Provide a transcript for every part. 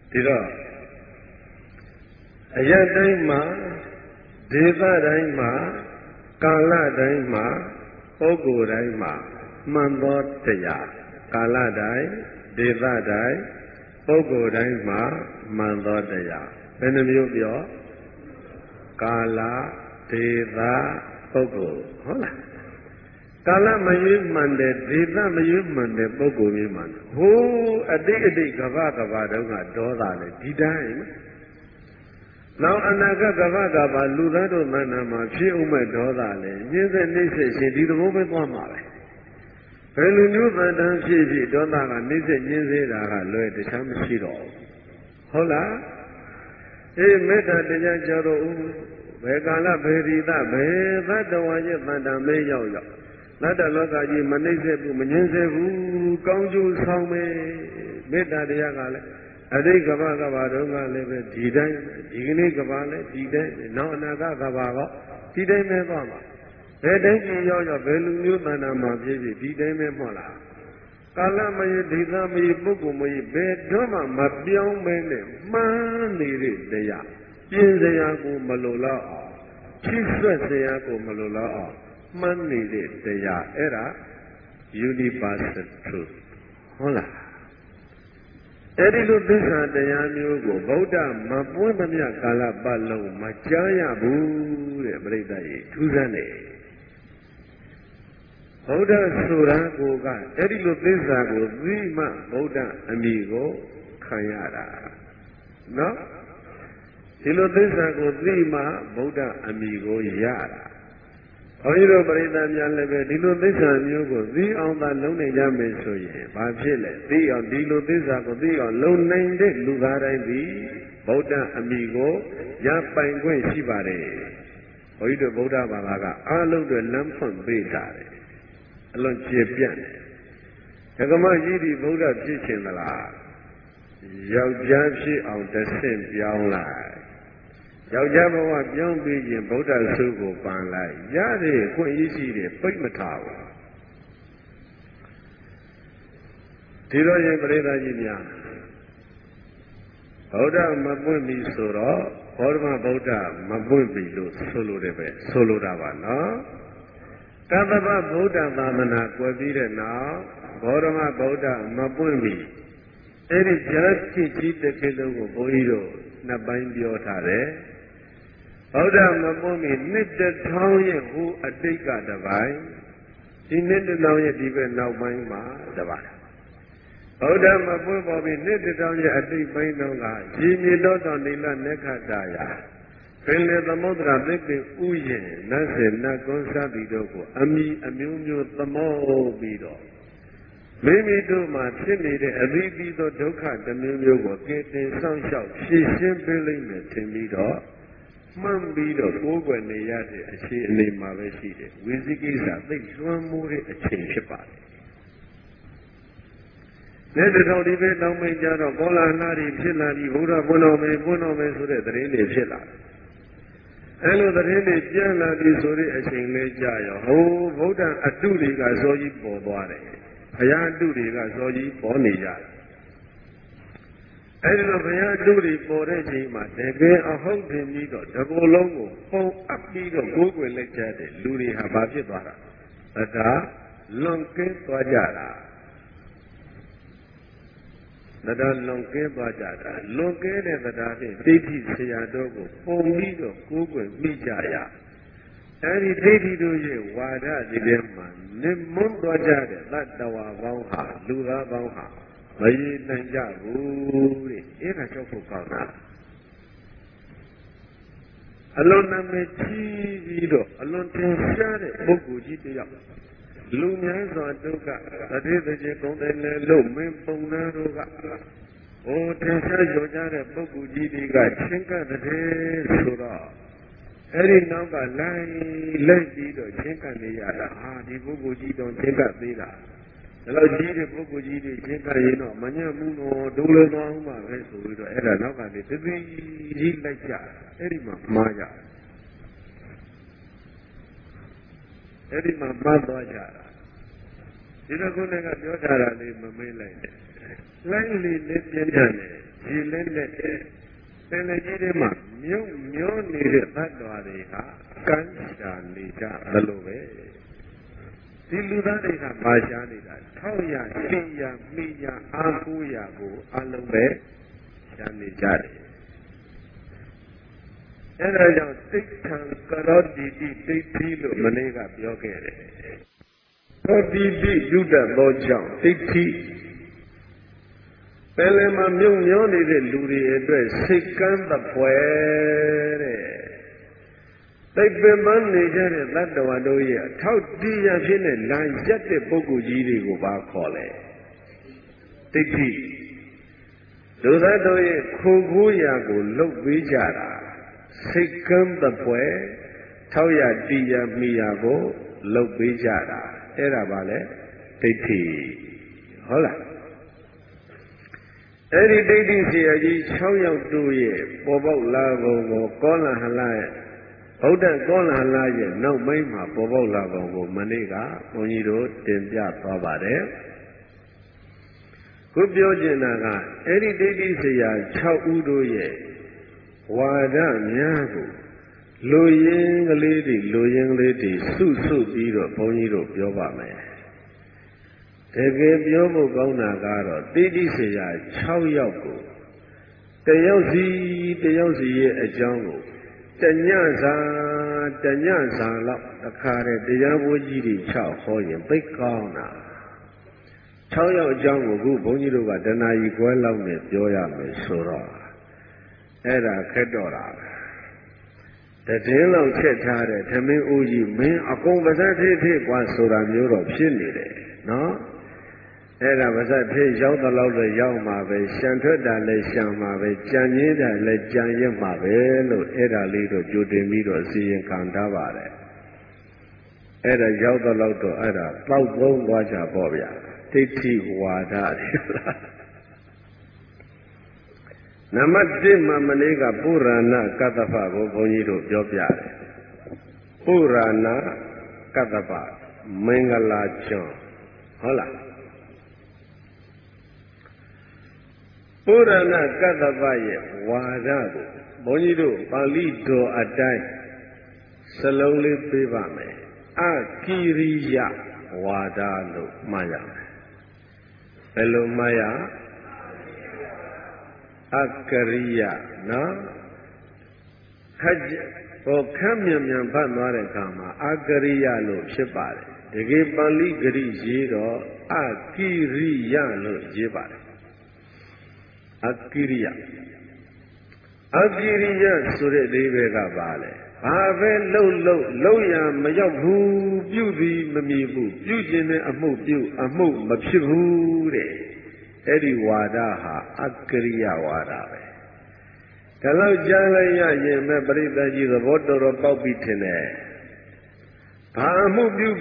ဒီတော့အရတိုင်းမှာဒေသတိုင်းမှာကာလတိုင်းမှာပုဂ္ဂိုလ်တိုင်းမှာမှန်သောတရားကာလတိုင်းဒေသတိုင်းပုဂ္ဂိုလ်တိုင်းမှာမှန်သောတရားဘယ်နှမျိုးပြောကာလဒေသပုဂ္ဂိုလ်ဟုတ်လားကာလမရွေးမှန်တယ်ဒေသမရွေးမှန်တယ်ပုဂ္ဂိုလ်မျိုးမှန်တယ်ဟိုးအတိတ်ကဘာတုန်းကဒေါသလေဒီတိုင်းနောက်အနာဂတ်ကဘာလူသားတို့မနမှာဖြစ်ဥမဲ့ဒေါသလေညင်းစက်နှိမ့်ဆက်ရှင်ဒီသဘောပဲသွားမှာပဲဘယ်လိုမျိုးတန်တန်းဖြစ်ဒေါသကနှိမ့်ဆက်ညင်းစေတာကလွယ်တခြားမရှိတော့ဟုတ်လားအေးမေတ္တာတရားကြောတော့ဘယ်ကာလဘယ်ဒီသဘယ်သတ္တဝါရဲ့တန်တမ်းမဲရောက်နတ္တလောကကြီးမနှိမ့်ဆက်ဘူးမငြင်းစေဘူးကောင်းကျိုးဆောင်မယ်မေတ္တာတရားကလည်းအတိတ်ကဘာတုန်းကလည်းပဲဒီတိုင်းဒီကနေ့ကဘာလည်းဒီတိုင်းနောက်အနာဂတ်ကဘာကဒီတိုင်းပဲသွားမှာဘယ်တိုင်းကြီးရောက်ဘယ်လူမျိုးတဏ္ဍာမှာဖြစ်ဖြစ်ဒီတိုင်းပဲမဟုတ်လားကာလမယဒေသမယပုဂ္ဂိုလ်မယဘယ်တော့မှမပြောင်းပဲနဲ့မှန်းနေတဲ့တရားပြင်စရာကိုမလိုတော့အောင်ချစ်ဆွတ်စရာကိုမလိုတော့အောင်မှန်းနေတဲ့တရားအဲ့ဒါ universal truth ဟုတ်လားအဲ့ဒီလိုသစ္စာတရားမျိုးကိုဗုဒ္ဓမပွင့်သမျှကာလပတ်လုံးမကြားရဘူးတဲ့ပြိဿကြီးထူးဆန်းတယ်ဗုဒ္ဓဆိုတာကိုကအဲ့ဒီလိုသစ္စာကိုသိမှဗုဒ္ဓအမည်ကိုခံရတာနော်ဒီလိုသစ္စာကိုသိမှဗုဒ္ဓအမည်ကိုရတာဘုန်းကြီးတို့ပရိသတ်များလည်းပဲဒီလိုသစ္စာမျိုးကိုသိအောင်သာလုံးနိုင်ကြမယ်ဆိုရင်ဘာဖြစ်လဲသိအောင်ဒီလိုသစ္စာကိုသိအောင်လုံးနိုင်တဲ့လူသားတိုင်းသည်ဗုဒ္ဓအမည်ကိုရပိုင်ခွင့်ရှိပါတယ်ဘုန်းကြီးတို့ဗုဒ္ဓဘာသာကအားလုံးတွေလမ်းဖွင့်ပေးတာတယ်အလွန်ကျေပြန့်တယ်ဓမ္မကြီးဒီဗုဒ္ဓဖြစ်ခြင်းသလားယောက်ျားဖြစ်အောင်တဆင့်ပြောင်းလိုက်ယောက်ျားဘဝပြောင်းပြီးရင်ဗုဒ္ဓဆုကိုပန်လိုက်ရတဲ့ခွင့်ရရှိတယ်ပိတ်မထားဘူးဒီလိုရင်ပရိသတ်ကြီးများဗုဒ္ဓမပွင့်ပြီဆိုတော့ဘောဓမဗုဒ္ဓမပွင့်ပြီလို့ဆိုလိုတယ်ပဲဆိုလိုတာပါနော်တသဗ္ဗဗုဒ္ဓသာသနာကွယ်ပြီးတဲ့နောက်ဘောဓမဗုဒ္ဓမပွင့်ပြီအဲ့ဒီဇာတိကြီးတစ်ခေတ်လုံးကိုဘုန်းကြီးတို့နှစ်ပိုင်းပြောထားတယ်ဗုဒ္ဓမပွင့်ပြီနှစ်တစ်ထောင်ရဲ့ဟိုအတိတ်ကတစ်ပိုင်းဒီနှစ်တစ်ထောင်ရဲ့ဒီဘက်နောက်ပိုင်းမှာတစ်ပိုင်းဗုဒ္ဓမပွင့်ပေါ်ပြီနှစ်တစ်ထောင်ရဲ့အတိတ်ပိုင်းတုန်းကရေမြေတော်တော်နိလနက္ခတာယာပင်လေသမုဒ္ဒရာသိပ္ပံဥယျာဉ်နတ်စေနတ်ကွန်းစားပြီးတော့ကိုအမိအမျိုးမျိုးသမောပြီးတော့မိမိတို့မှာဖြစ်နေတဲ့အသီးသီးသောဒုက္ခတစ်မျိုးမျိုးကိုကဲတင်ဆောင်ရှောက်ဖြေရှင်းပေးလိမ့်မယ်ထင်ပြီးတော့မှန်ပြီးတော့ကိုယ်ွယ်နေရတဲ့အခြေအနေမှာပဲရှိတယ်ဝိသိကိစ္စသိလွှမ်းမိုးတဲ့အချိန်ဖြစ်ပါတယ်လက်တော်ဒီပဲတောင်းမိန်ကြတော့ကောလာနာတွေဖြစ်လာပြီးဘုရားဘုန်းတော်မယ်ဆိုတဲ့သတင်းတွေဖြစ်လာအဲလိုသတင်းတွေပြန်လာပြီးဆိုတဲ့အချိန်လေးကြာရောဟိုဗုဒ္ဓအတုတွေကဇောကြီးပေါ်သွားတယ်ဘုရားအတုတွေကဇောကြီးပေါ်နေကြတယ်အဲဒီလိုဘုရားအတုတွေပေါ်တဲ့ချိန်မှာတကယ်အဟုတ်တင်ပြီးတော့တကူလုံးကိုပုံအပ်ပြီးတော့ကိုယ်ွယ်လက်ချတဲ့လူတွေဟာဘာဖြစ်သွားတာဒါလွန်ကဲသွားကြတာတရားလွန်ကဲသွားကြတာလွန်ကဲတဲ့တရားဖြင့်ဒိဋ္ဌိဆရာတော်ကိုပုံပြီးတော့ကိုယ်ွယ်မိကြရအဲဒီဒိဋ္ဌိတို့ရဲ့ဝါဒဒီထဲမှာနိမွန်းသွားကြတဲ့သတ္တဝါပေါင်းဟာလူသားပေါင်းဟာမရည်နိုင်ကြဘူးတဲ့အဲ့ဒါကြောက်ဖို့ကောင်းတာအလွန်နာမည်ကြီးပြီးတော့အလွန်ထင်ရှားတဲ့ပုဂ္ဂိုလ်ကြီးတစ်ယောက်လူများစွာဒုက္ခတတိတကျေကုန်တယ်လေလို့မင်းပုံနာတို့ကဟိုထင်ရှားကြောကြတဲ့ပုဂ္ဂိုလ်ကြီးတွေကချင်းကတဲ့ဆိုတော့အဲ့ဒီနောက်ကလိုက်ပြီးတော့ချင်းကနေရတာဟာဒီပုဂ္ဂိုလ်ကြီးတော့ချင်းကသေးတာဒါလို့ကြီးတဲ့ပုဂ္ဂိုလ်ကြီးတွေချင်းကရင်တော့မညံ့ဘူးတော့ဒုလိုသွားအောင်ပါပဲဆိုပြီးတော့အဲ့ဒါနောက်ကနေသတိကြီးလိုက်ကြအဲ့ဒီမှာမှားကြအဲ့ဒီမှာမှားသွားကြတာဒီလိုခုနကပြောထားတာလေးမမေးလိုက်နဲ့လိုင်းလေးနဲ့ပြင်းတယ်ဒီလက်နဲ့ပင်လေကြီးတွေမှာမြုပ်မျောနေတဲ့သတ္တဝါတွေကကန်းရှာနေကြသလိုပဲဒီလူသားတွေကပါရှားနေတာထောက်ရသိရမိရအားကိုးရကိုအလုံးပဲရှားနေကြတယ်အဲဒါကြောင့်သိက္ခံကရောတိတိသိတိလို့မနေ့ကပြောခဲ့တယ်သောတိတိပြုတတ်သောကြောင့်သိတိပယ်လယ်မှာမြုပ်မျောနေတဲ့လူတွေအတွက်စိတ်ကမ်းသပွဲတဲ့သိပင်ပန်းနေကြတဲ့သတ္တဝါတို့ရဲ့အထောက်တရားဖြစ်တဲ့လမ်းရက်တဲ့ပုဂ္ဂိုလ်ကြီးတွေကိုပါခေါ်လဲသိတိလူသားတို့ရဲ့ခိုးခိုးရာကိုလှုပ်ပေးကြတာစိတ်ကမ်းသပွဲထောက်ရတရားမိရာကိုလှုပ်ပေးကြတာအဲ့ဒါပါလေသိတိဟုတ်လားအဲ့ဒီဒိဋ္ဌိဆရာကြီး6ယောက်တို့ရဲ့ပေါ်ပေါက်လာပုံကိုကောလဟလရဲ့ဗုဒ္ဓကောလဟလရဲ့နောက်ပိုင်းမှာပေါ်ပေါက်လာပုံကိုမနေ့ကဘုန်းကြီးတို့တင်ပြသွားပါတယ်ခုပြောချင်တာကအဲ့ဒီဒိဋ္ဌိဆရာ6ဦးတို့ရဲ့ဝါဒများကိုလူရင်းကလေးတွေစုပြီးတော့ဘုန်းကြီးတို့ပြောပါမယ်တကယ်ပြောဖို့ကောင်းတာကတော့တိတိစေရ6ယောက်ကိုတယောက်စီရဲ့အကြောင်းကိုတညစာလောက်တစ်ခါတည်းတရားဝကြီးတွေ6ဟောရင်သိကောင်းတာ6ယောက်အကြောင်းကိုခုဘုန်းကြီးတို့ကတဏှာကြီးခွဲလောက်နဲ့ပြောရမယ်ဆိုတော့အဲ့ဒါခက်တော့တာတည်င်းလောက်ချက်ထားတဲ့သမင်းဦးကြီးမင်းအကုန်ပါဇက်ထိကွာဆိုတာမျိုးတော့ဖြစ်နေတယ်နော်အဲ့ဒါပါဇက်ထိရောက်တဲ့လောက်လည်းရောက်မှာပဲရှံထွက်တာလည်းရှံမှာပဲကြံရင်းတာလည်းကြံရင်းမှာပဲလို့အဲ့ဒါလေးတော့ကြိုတင်ပြီးတော့စီရင်ခံထားပါတယ်အဲ့ဒါရောက်တဲ့လောက်တော့အဲ့ဒါတောက်သုံးသွားကြပေါ့ဗျာဒိဋ္ဌိဝါဒနံပါတ်1မှာမနေ့ကပုရာဏကတ္တပကိုဘုန်းကြီးတို့ပြောပြတယ်ပုရာဏကတ္တပမင်္ဂလာကျွန်းဟုတ်လားပုရာဏကတ္တပရဲ့ဝါဒကိုဘုန်းကြီးတို့ပါဠိတော်အတိုင်းစလုံးလေးပေးပါမယ်အကိရိယဝါဒလို့မှတ်ရမယ်ဘယ်လိုမှတ်ရအကရိယနော်ခမ်းမြန်ဖတ်သွားတဲ့အခါမှာအကရိယလို့ဖြစ်ပါတယ်တကယ်ပါဠိဂရိရေးတော့အကိရိယလို့ရေးပါတယ်အကိရိယဆိုတဲ့အဓိပ္ပာယ်ကပါလေဘာပဲလှုပ်ရမရောက်ဘူးပြုသည်မမြည်ဘူးပြုခြင်းနဲ့အမှုမဖြစ်ဘူးတဲ့အဲ့ဒီဝါဒဟာအကရိယဝါဒပဲဒါလောက်ကြားလိုက်ရရင်မဲ့ပရိသတ်ကြီးသဘောတော်ပေါက်ပြီးထင်တယ်ဘာအမှုပြု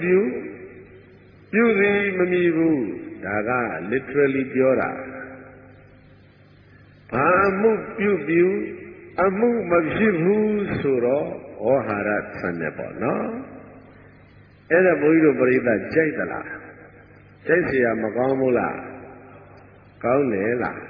သည်မမြည်ဘူးဒါက literally ပြောတာဘာအမှုပြုအမှုမဖြစ်ဘူးဆိုတော့ဩဟာရဆန်တယ်ပေါ့နော်အဲ့ဒါဘုန်းကြီးတို့ပရိသတ်ကြိုက်သလားကြိုက်เสียမကောင်းဘူးလားကောင်းတယ်လား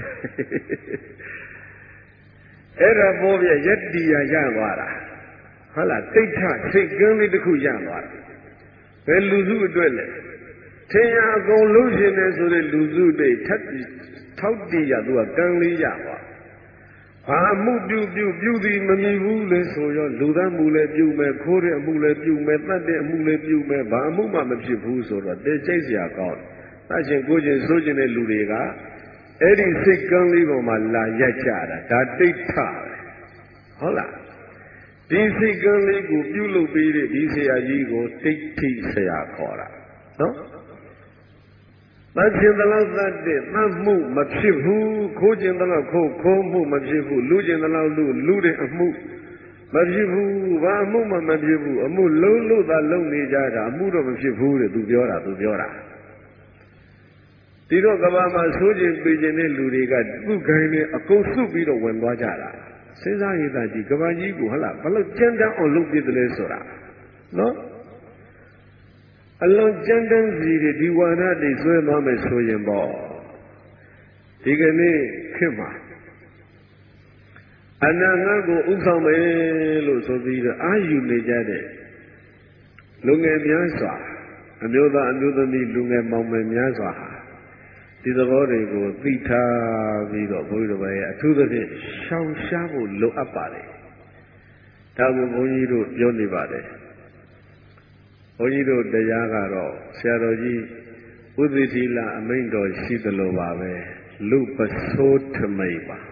အဲ့ဒါပေါ်ပြယတ္တိယရသွားတာဟုတ်လားသိဋ္ဌစိတ်ကင်းလေးတစ်ခုရသွားတယ်ဘယ်လူစုအတွက်လဲထင်ရအကုန်လုံးရှင်နေဆိုတဲ့လူစုတွေထောက်တည်ရသူကကံလေးရသွားဘာမှုပြုသည်မမြည်ဘူးလေဆိုရောလူသားမှုလည်းပြုမယ်ခိုးတဲ့အမှုလည်းပြုမယ်တတ်တဲ့အမှုလည်းပြုမယ်ဘာမှုမှမဖြစ်ဘူးဆိုတော့တေချိတ်เสียကောင်းတတ်ရှင်ကိုချင်းဆိုးခြင်းတဲ့လူတွေကအဲ့ဒီစိတ်ကန်းလေးပေါ်မှာလာရက်ကြတာဒါတိဋ္ဌပဲဟုတ်လားဒီစိတ်ကန်းလေးကိုပြုလုပ်ပေးတဲ့ဒီဆရာကြီးကိုတိဋ္ဌိဆရာခေါ်တာနော်တတ်ခြင်းတလောက်တတ်တဲ့တတ်မှုမဖြစ်ဘူးခိုးခြင်းတလောက်ခိုးမှုမဖြစ်ဘူးလူခြင်းတလောက်လူတဲ့အမှုမဖြစ်ဘူးဘာအမှုမှမဖြစ်ဘူးအမှုလုံးသာလုံးနေကြတာအမှုတော့မဖြစ်ဘူးတဲ့သူပြောတာဒီတော့ကဘာမှာဆိုးခြင်းပေးခြင်းတဲ့လူတွေကသူ့ခိုင်းနဲ့အကုန်စုပြီးတော့ဝင်သွားကြတာစဉ်းစားရတာကြီးကဘာကြီးကိုဟလားဘလို့ကြမ်းတမ်းအောင်လုပ်ပြတယ်လဲဆိုတာနော်အလွန်ကြမ်းတမ်းစီတွေဒီဝါဒတွေဆွဲသွားမယ်ဆိုရင်ပေါ့ဒီကနေ့ခေတ်မှာအနာဂတ်ကိုဥဆောင်မယ်လို့ဆိုပြီးတော့အာယူနေကြတဲ့လူငယ်များစွာအမျိုးသားအမျိုးသမီးလူငယ်မောင်မယ်များစွာဟာဒီသဘောတွေကိုသိထားပြီးတော့ဘုန်းကြီးတို့ရဲ့အထူးသဖြင့်ရှောင်ရှားဖို့လိုအပ်ပါတယ်ဒါကိုဘုန်းကြီးတို့ပြောနေပါတယ်ဘုန်းကြီးတို့တရားကတော့ဆရာတော်ကြီးဥသိတိလအမိန့်တော်ရှိသလိုပါပဲလူပစိုးထမိတ်ပါ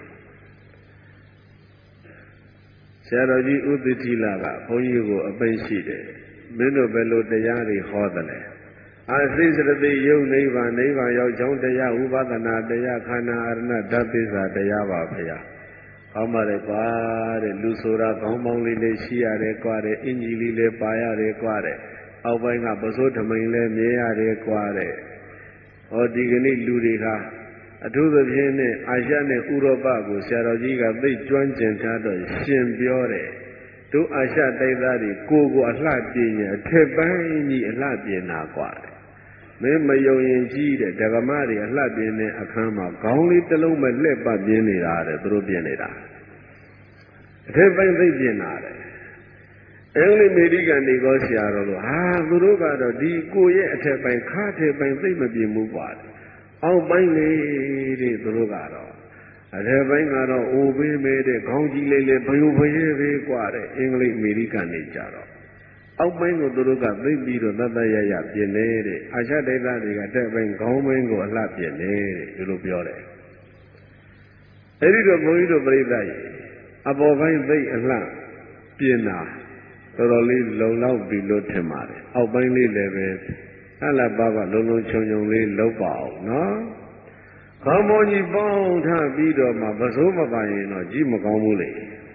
ဆရာတော်ကြီးဥသိတိလကဘုန်းကြီးကိုအပိတ်ရှိတယ်မင်းတို့ဘယ်လိုတရားတွေဟောသလဲအာသိစရတိယုတ်နိဗ္ဗာန်ရောက်ကြောင်းတရားဥပဒနာတရားခန္ဓာအရဏဓာတ်သစ္စာတရားပါဗျာကောင်းပါလေကွာတဲ့လူဆိုတာခေါင်းပေါင်းလေးရှိရတယ်ကွာတဲ့အင်ကြီးလေးလည်းပါရတယ်ကွာတဲ့အောက်ပိုင်းကပစိုးထမိန်လည်းမြင်ရတယ်ကွာတဲ့ဟောဒီကနေ့လူတွေဟာအထူးသဖြင့်နဲ့အာရှနဲ့ဥရောပကိုဆရာတော်ကြီးကသိကျွမ်းကျင်ထားတော့ရှင်ပြောတယ်တို့အာရှတိုက်သားတွေကိုအလှပြင်ရအထက်ပိုင်းကြီးအလှပြင်တာကွာမင်းမယုံရင်ကြီးတဲ့ဓမ္မတွေအလှပြင်တဲ့အခန်းမှာခေါင်းလေးတစ်လုံးပဲလှည့်ပတ်ပြင်းနေတာတဲ့သူတို့ပြင်နေတာအထက်ပိုင်းသိပြင်တာတဲ့အင်္ဂလိပ်အမေရိကန်တွေကဆရာတော်တို့ဟာသူတို့ကတော့ဒီကိုရဲ့အထက်ပိုင်းခါထက်ပိုင်းသိမပြင်ဘူးကွာအောက်ပိုင်းလေးတဲ့သူတို့ကတော့အထက်ပိုင်းကတော့အိုပေးမဲတဲ့ခေါင်းကြီးလေးလေးဘယုဘရဲပဲကွာတဲ့အင်္ဂလိပ်အမေရိကန်တွေကြတော့အောက်ပိုင်းကိုသူတို့ကသိပြီးတော့တတ်တရရပြင်နေတဲ့အာရှဒေသတွေကတက်ပိုင်းခေါင်းပိုင်းကိုအလှပြင်နေတဲ့ဒီလိုပြောတယ်အဲ့ဒီတော့ဘုန်းကြီးတို့ပြိဿကြီးအပေါ်ပိုင်းသိအလှပြင်တာတော်တော်လေးလုံလောက်ပြီလို့ထင်ပါတယ်အောက်ပိုင်းလေးလည်းပဲအလှပါပါလုံလုံချုံချုံလေးလုပ်ပါအောင်နော်ခေါင်းပေါ်ကြီးပေါင်းထားပြီးတော့မှပစိုးမပိုင်ရင်တော့ကြီးမကောင်းဘူးလေ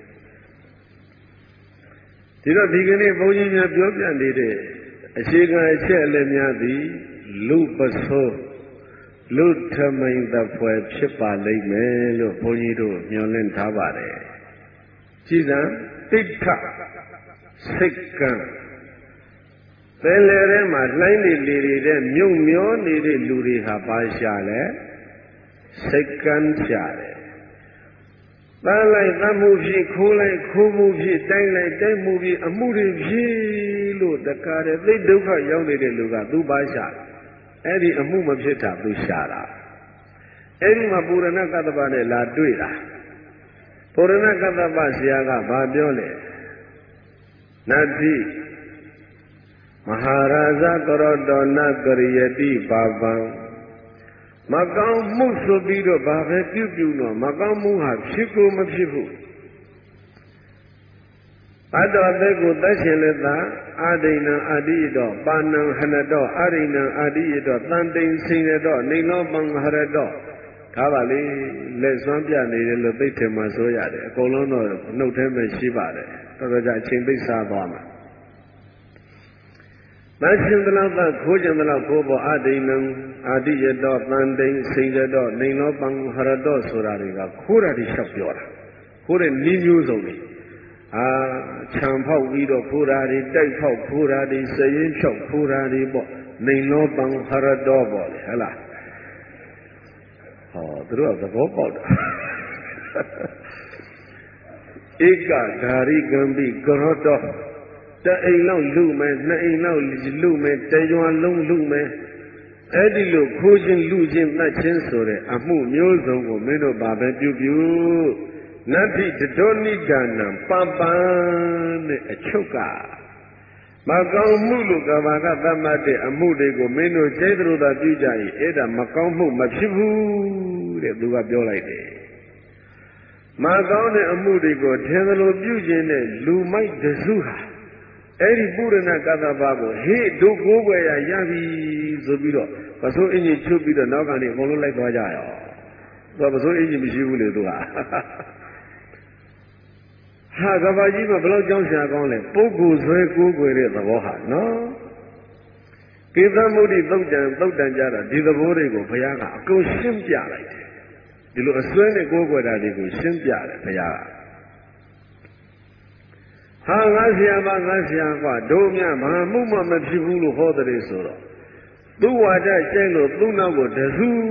ဒီတော့ဒီကနေ့ဘုန်းကြီးများပြောပြနေတဲ့အခြေခံအချက်အလက်များသည်လူပစိုးလူထမိန်သဖွယ်ဖြစ်ပါလိမ့်မယ်လို့ဘုန်းကြီးတို့မျှော်လင့်ထားပါတယ်ကြည်စံတိဋ္ဌစိတ်ကံပင်လယ်ထဲမှာလှိုင်းလေလေတဲ့မြုပ်မျောနေတဲ့လူတွေဟာပါရှာလဲစိတ်ကံရှာတယ်တန်းလိုက်တမ်းမှုဖြစ်ခိုးလိုက်ခိုးမှုဖြစ်တိုင်းလိုက်တိုင်းမှုဖြစ်အမှုတွေဖြစ်လို့တကားတဲ့သိဒုက္ခရောက်နေတဲ့လူကသူပါရှာအဲ့ဒီအမှုမဖြစ်တာသူရှာတာအဲ့ဒီမှာပုရဏကတ္တပနဲ့လာတွေ့တာပုရဏကတ္တပဆရာကဘာပြောလဲနတ္တိမဟာရာဇကရောတောနကရိယတိပါပံမကောင်းမှုဆိုပြီးတော့ဘာပဲပြုတော့မကောင်းမှုဟာဖြစ်ကိုမဖြစ်ဘူးအတ္တသက်ကိုသက်ရှင်လက်သာအာဒိဏံအာတိယတောပါဏံဟနတောအာဒိဏံအာတိယတောတန်တိန်စိနေတောနေလောပံဟရတောဒါပါလေလက်စွမ်းပြနေတယ်လို့သိတယ်မှဆိုရတယ်အကုန်လုံးတော့နှုတ်ထဲမှာရှိပါတယ်တော်တော်ကြာအချိန်သိစားသွားမှာသတ်ရှင်သလောက်သခိုးခြင်းသလောက်ခိုးပေါ်အာဒိဏံအာတိယတောတန်တိန်စိနေတောနေလောပံဟရတောဆိုတာတွေကခိုးတာတွေလျှောက်ပြောတာခိုးတဲ့နည်းမျိုးစုံတွေခြံဖောက်ပြီးတော့ဖိုးတာတွေတိုက်ဖောက်ဖိုးတာတွေစရင်ဖြောက်ဖိုးတာတွေပေါ့နေလောပံဟရတောပေါ့လေဟဲ့လားဟောသူတို့ကသဘောပေါက်တာဧကဓာရိကံပိကရောတောတအိမ်လောက်လူမယ်နှစ်အိမ်လောက်လူမယ်တရွာလုံးလူမယ်အဲ့ဒီလိုခိုးခြင်းလူခြင်းတတ်ခြင်းဆိုတဲ့အမှုမျိုးစုံကိုမင်းတို့ဘာပဲပြုနတ္ထိတတောနိဒါနံပပံတဲ့အချုပ်ကမကောင်းမှုလို့ကဘာကသတ်မှတ်တဲ့အမှုတွေကိုမင်းတို့စိတ်တို့သာပြုကြရင်အဲ့ဒါမကောင်းမှုမဖြစ်ဘူးတဲ့သူကပြောလိုက်တယ်မကောင်းတဲ့အမှုတွေကိုထင်သလိုပြုခြင်းနဲ့လူမိုက်တစုဟာအဲ့ဒီပုရဏကတ္တပကိုဟေ့တို့ကိုးကွယ်ရပြီဆိုပြီးတော့ပစိုးအင်ကြီးချုပ်ပြီးတော့နောက်ကနေအကုန်လုံးလိုက်သွားကြရောသူကပစိုးအင်ကြီးမရှိဘူးလေသူကဟာကဘာကြီးကဘယ်လောက်ကြောင်းရှာကောင်းလဲပုဂ္ဂိုလ်ဆွဲကိုးကွယ်တဲ့သဘောဟာနော်ကေသမုဒ္ဒိသုတ်တန်ကြတာဒီသဘောတွေကိုဘုရားကအကုန်ရှင်းပြလိုက်တယ်ဒီလိုအစွဲနဲ့ကိုးကွယ်တာတွေကိုရှင်းပြတယ်ဘုရားကဟာငါဆရာမငါဆရာကတို့မြဘာမှုမှမဖြစ်ဘူးလို့ဟောတယ်ဆိုတော့သူ့ဝါဒကျဲလို့သူ့နောက်ကိုတဆူ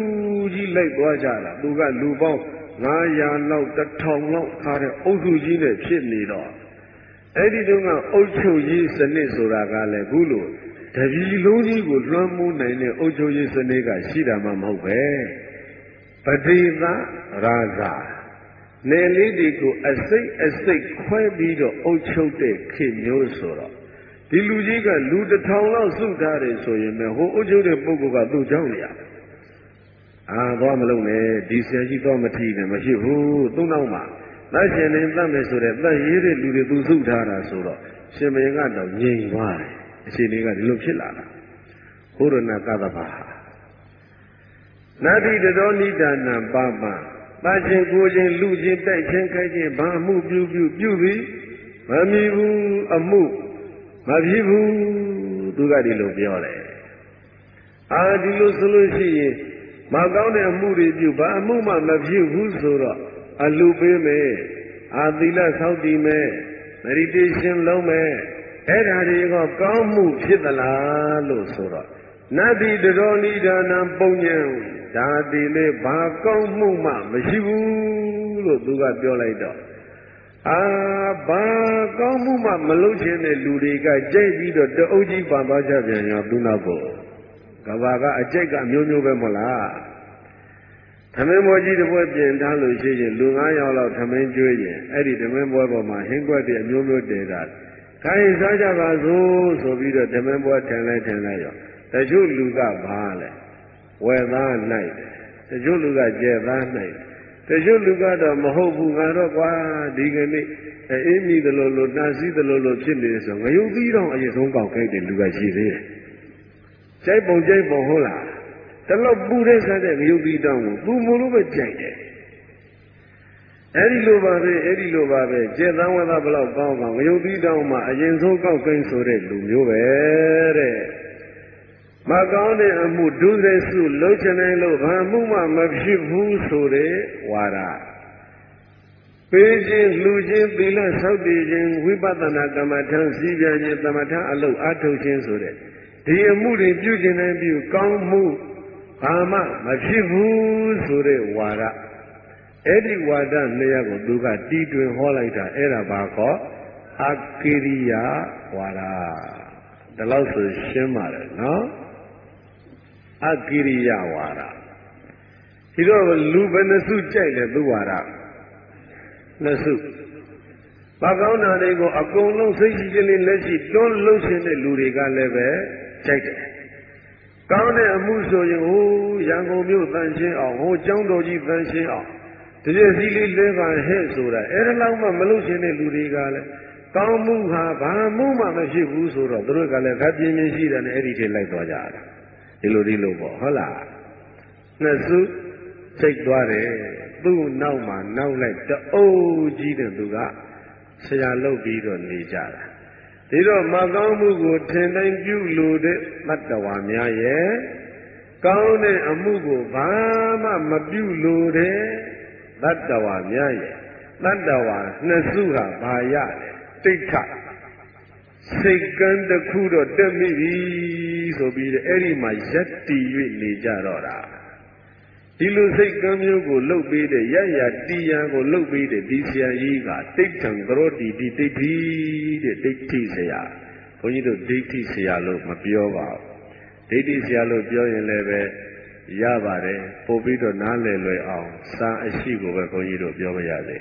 ကြီးလိုက်သွားကြတာသူကလူပေါင်း900လောက်1000လောက်ခါတဲ့အုပ်စုကြီးနဲ့ဖြစ်နေတော့အဲ့ဒီတုန်းကအုပ်ချုပ်ရေးစနစ်ဆိုတာကလည်းခုလိုတပြည်လုံးကြီးကိုလွှမ်းမိုးနိုင်တဲ့အုပ်ချုပ်ရေးစနစ်ကရှိတာမှမဟုတ်ပဲပတိသရာဇာနယ်လေးတွေကိုအစိတ်အစိတ်ခွဲပြီးတော့အုပ်ချုပ်တဲ့ခေတ်မျိုးဆိုတော့ဒီလူကြီးကလူ1000လောက်စုထားတယ်ဆိုရင်ပဲဟိုအုပ်ချုပ်တဲ့ပုဂ္ဂိုလ်ကသူ့ကြောင့်နေရသွားမလုံးနဲ့ဒီဆရာကြီးတော့မထီနဲ့မရှိဘူးသူ့နောက်မှာသတ်ရှင်နေတတ်မယ်ဆိုတဲ့သတ်ရေးတဲ့လူတွေသူစုထားတာဆိုတော့ရှင်မင်းကတော့ငြိမ်သွားတယ်အခြေအနေကဒီလိုဖြစ်လာတာဘုရဏကသဘာနတ္တိတောနိဒာနံပါပသတ်ရှင်ကိုခြင်းလူချင်းတိုက်ချင်းခိုက်ချင်းဘာအမှုပြုပြီးမမီဘူးအမှုမဖြစ်ဘူးသူကဒီလိုပြောတယ်ဒီလိုဆိုလို့ရှိရင်မကောင်းတဲ့အမှုတွေပြုဘာအမှုမှမဖြစ်ဘူးဆိုတော့အလူပေးမယ်သီလဆောက်တည်မယ် meditation လုပ်မယ်အဲ့ဒါတွေကကောင်းမှုဖြစ်သလားလို့ဆိုတော့နတ္တိတရောနိဒာနံပုံညံဒါတိလေဘာကောင်းမှုမှမရှိဘူးလို့သူကပြောလိုက်တော့ဘာကောင်းမှုမှမလုပ်ချင်တဲ့လူတွေကကြိတ်ပြီးတော့တအုပ်ကြီးပန်သွားကြပြန်ရောသူနောက်ကိုကဘာကအကြိတ်ကအမျိုးမျိုးပဲမဟုတ်လားသမင်းပွဲကြီးတစ်ပွဲပြင်ထားလို့ရှိရင်လူ900လောက်သမင်းကျွေးရင်အဲ့ဒီသမင်းပွဲပေါ်မှာဟင်းကွက်တွေအမျိုးမျိုးတည်တာခိုင်းစားကြပါစို့ဆိုပြီးတော့သမင်းပွဲထင်လိုက်ရောတချို့လူကဘာလဲဝယ်သားနိုင်တချို့လူကကျဲသားနိုင်တချို့လူကတော့မဟုတ်ဘူးငါတော့ကွာဒီကနေ့အေးမိသလိုလိုနှာစီးသလိုလိုဖြစ်နေဆိုငရုတ်ပြီးတော့အရင်ဆုံးကောက်ခဲ့တဲ့လူကရှိသေးတယ်ကြိုက်ပုံဟုတ်လားတလောက်ပူတဲ့စားတဲ့ငရုတ်ပြီးတော့ကိုပူမလို့ပဲကြိုက်တယ်အဲ့ဒီလိုပါပဲကျေသံဝဒဘလောက်ကောင်းငရုတ်ပြီးတော့မှအရင်ဆုံးကောက်ကိန်းဆိုတဲ့လူမျိုးပဲတဲ့မကောင်းတဲ့အမှုဒုစရိုက်စုလှုပ်ချင်တယ်လို့ဘာမှုမှမဖြစ်ဘူးဆိုတဲ့ဝါဒပေးခြင်းလှူခြင်းသီလဆောက်တည်ခြင်းဝိပဿနာကမ္မထံစည်းပြန်ခြင်းသမထအလုပ်အားထုတ်ခြင်းဆိုတဲ့ဒီအမှုတွေပြုခြင်းနဲ့ပြုကောင်းမှုဘာမှမဖြစ်ဘူးဆိုတဲ့ဝါဒအဲ့ဒီဝါဒနှစ်ရပ်ကိုသူကတီးတွင်ဟောလိုက်တာအဲ့ဒါဘာခေါ်အကိရိယာဝါဒဒါလို့ဆိုရှင်းပါတယ်နော်အကိရိယာဝါဒဒီတော့လူဘယ်နှစုကြိုက်လဲသူဝါဒနှစ်စုဘာကောင်းတာတွေကိုအကုန်လုံးစိတ်ရှိခြင်းနဲ့လက်ရှိတွန်းလှုပ်ရှင်တဲ့လူတွေကလည်းပဲကြိုက်တယ်ကောင်းတဲ့အမှုဆိုရင်ဟိုရန်ကုန်မြို့တန်ရှင်းအောင်ဟိုကျောင်းတော်ကြီးတန်ရှင်းအောင်ဒီလိုစီလေးလဲပါဟဲ့ဆိုတာအဲ့ဒါလောက်မှမလုပ်ရှင်တဲ့လူတွေကလည်းကောင်းမှုဟာဘာမှုမှမဖြစ်ဘူးဆိုတော့သူတို့ကလည်းခပ်ပြင်းပြင်းရှိတယ်နဲ့အဲ့ဒီထိလိုက်သွားကြတာဒီလိုပေါ့ဟုတ်လားနှစ်စုစိတ်သွားတယ်သူ့နောက်မှာနောက်လိုက်တအုပ်ကြီးတဲ့သူကဆရာလုပ်ပြီးတော့နေကြတာဒီတော့မကောင်းမှုကိုထင်တိုင်းပြုလို့တဲ့တတ္တဝါများရဲ့ကောင်းတဲ့အမှုကိုဘာမှမပြုလို့တဲ့တတ္တဝါများရဲ့တတ္တဝါနှစ်စုဟာဘာရလဲတိဋ္ဌစိတ်ကံတစ်ခုတော့တက်မိပြီဆိုပြီးအဲ့ဒီမှာရက်တည်၍နေကြတော့တာဒီလိုစိတ်ကံမျိုးကိုလှုပ်ပေးတဲ့ရရတီယံကိုလှုပ်ပေးတဲ့ဒီဆရာကြီးကတိဋ္ဌံကရောတိတိဒိဋ္ဌိတဲ့ဒိဋ္ဌိဆရာဘုန်းကြီးတို့ဒိဋ္ဌိဆရာလို့မပြောပါဘူးဒိဋ္ဌိဆရာလို့ပြောရင်လည်းပဲရပါတယ်ပို့ပြီးတော့နားလည်လွယ်အောင်စာအရှိကိုပဲဘုန်းကြီးတို့ပြောမရစေ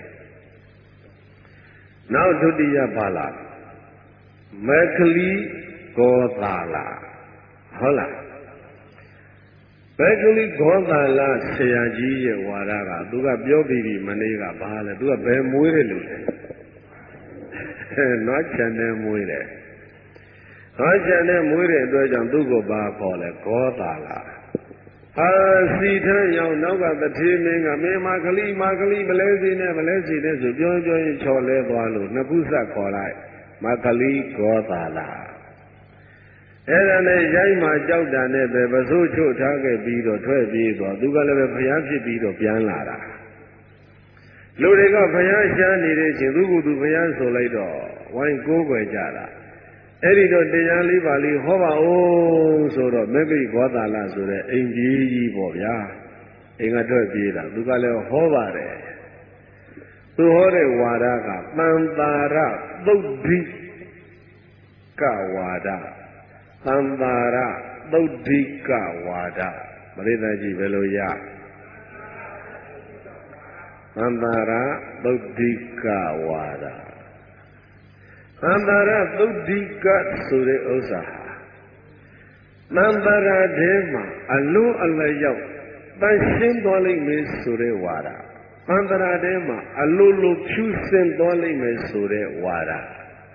နောက်ဒုတိယပါဠိမကလီဂောသာလာဟုတ်လားမကလီဂောသာလာဆရာကြီးရဲ့ဝါဒကသူကပြောပြီးပြီမနေ့ကဘာလဲသူကဘယ်မွေးတယ်လို့လဲနွားချန်နဲ့မွေးတယ်နွားချန်နဲ့မွေးတဲ့အတွက်ကြောင့်သူ့ကိုဘာခေါ်လဲဂောသာလာစီထမ်းရောက်နောက်ကတထေးမင်းကမင်းမကလေးမလဲစီနဲ့ဆိုပြောရင်ချော်လဲသွားလို့နှစ်ခုဆက်ခေါ်လိုက်မကလေးဂောသာလာအဲ့ဒါနဲ့ရိုက်မှကြောက်တာနဲ့ပဲပစိုးချို့ထားခဲ့ပြီးတော့ထွက်ပြေးသွားသူကလည်းပဲဘုရားဖြစ်ပြီးတော့ပြန်လာတာလူတွေကဘုရားရှားနေတဲ့ချင်းသူကသူဘုရားဆိုလိုက်တော့ဝိုင်းကိုးကွယ်ကြတာအဲ့ဒီတော့တရားလေးပါလေးဟောပါဦးဆိုတော့မဂ္ဂိဂောသာလဆိုတဲ့အိမ်ကြီးပေါ့ဗျာအိမ်ကတော့ပြေးတာသူကလည်းဟောပါတယ်သူဟောတဲ့ဝါဒကတန်တာရသုတ်ဓိကဝါဒတန်တာရသုတ်ဓိကဝါဒပရိသတ်ကြီးဘယ်လိုရတန်တာရသုတ်ဓိကဝါဒတန်တာရသုတ်ဓိကဆိုတဲ့ဥစ္စာတန်တာရထဲမှာအလုံးအလျောက်တန်ရှင်းသွားလိမ့်မယ်ဆိုတဲ့ဝါဒတန်တာရထဲမှာအလိုလိုဖြူစင်သွားလိမ့်မယ်ဆိုတဲ့ဝါဒ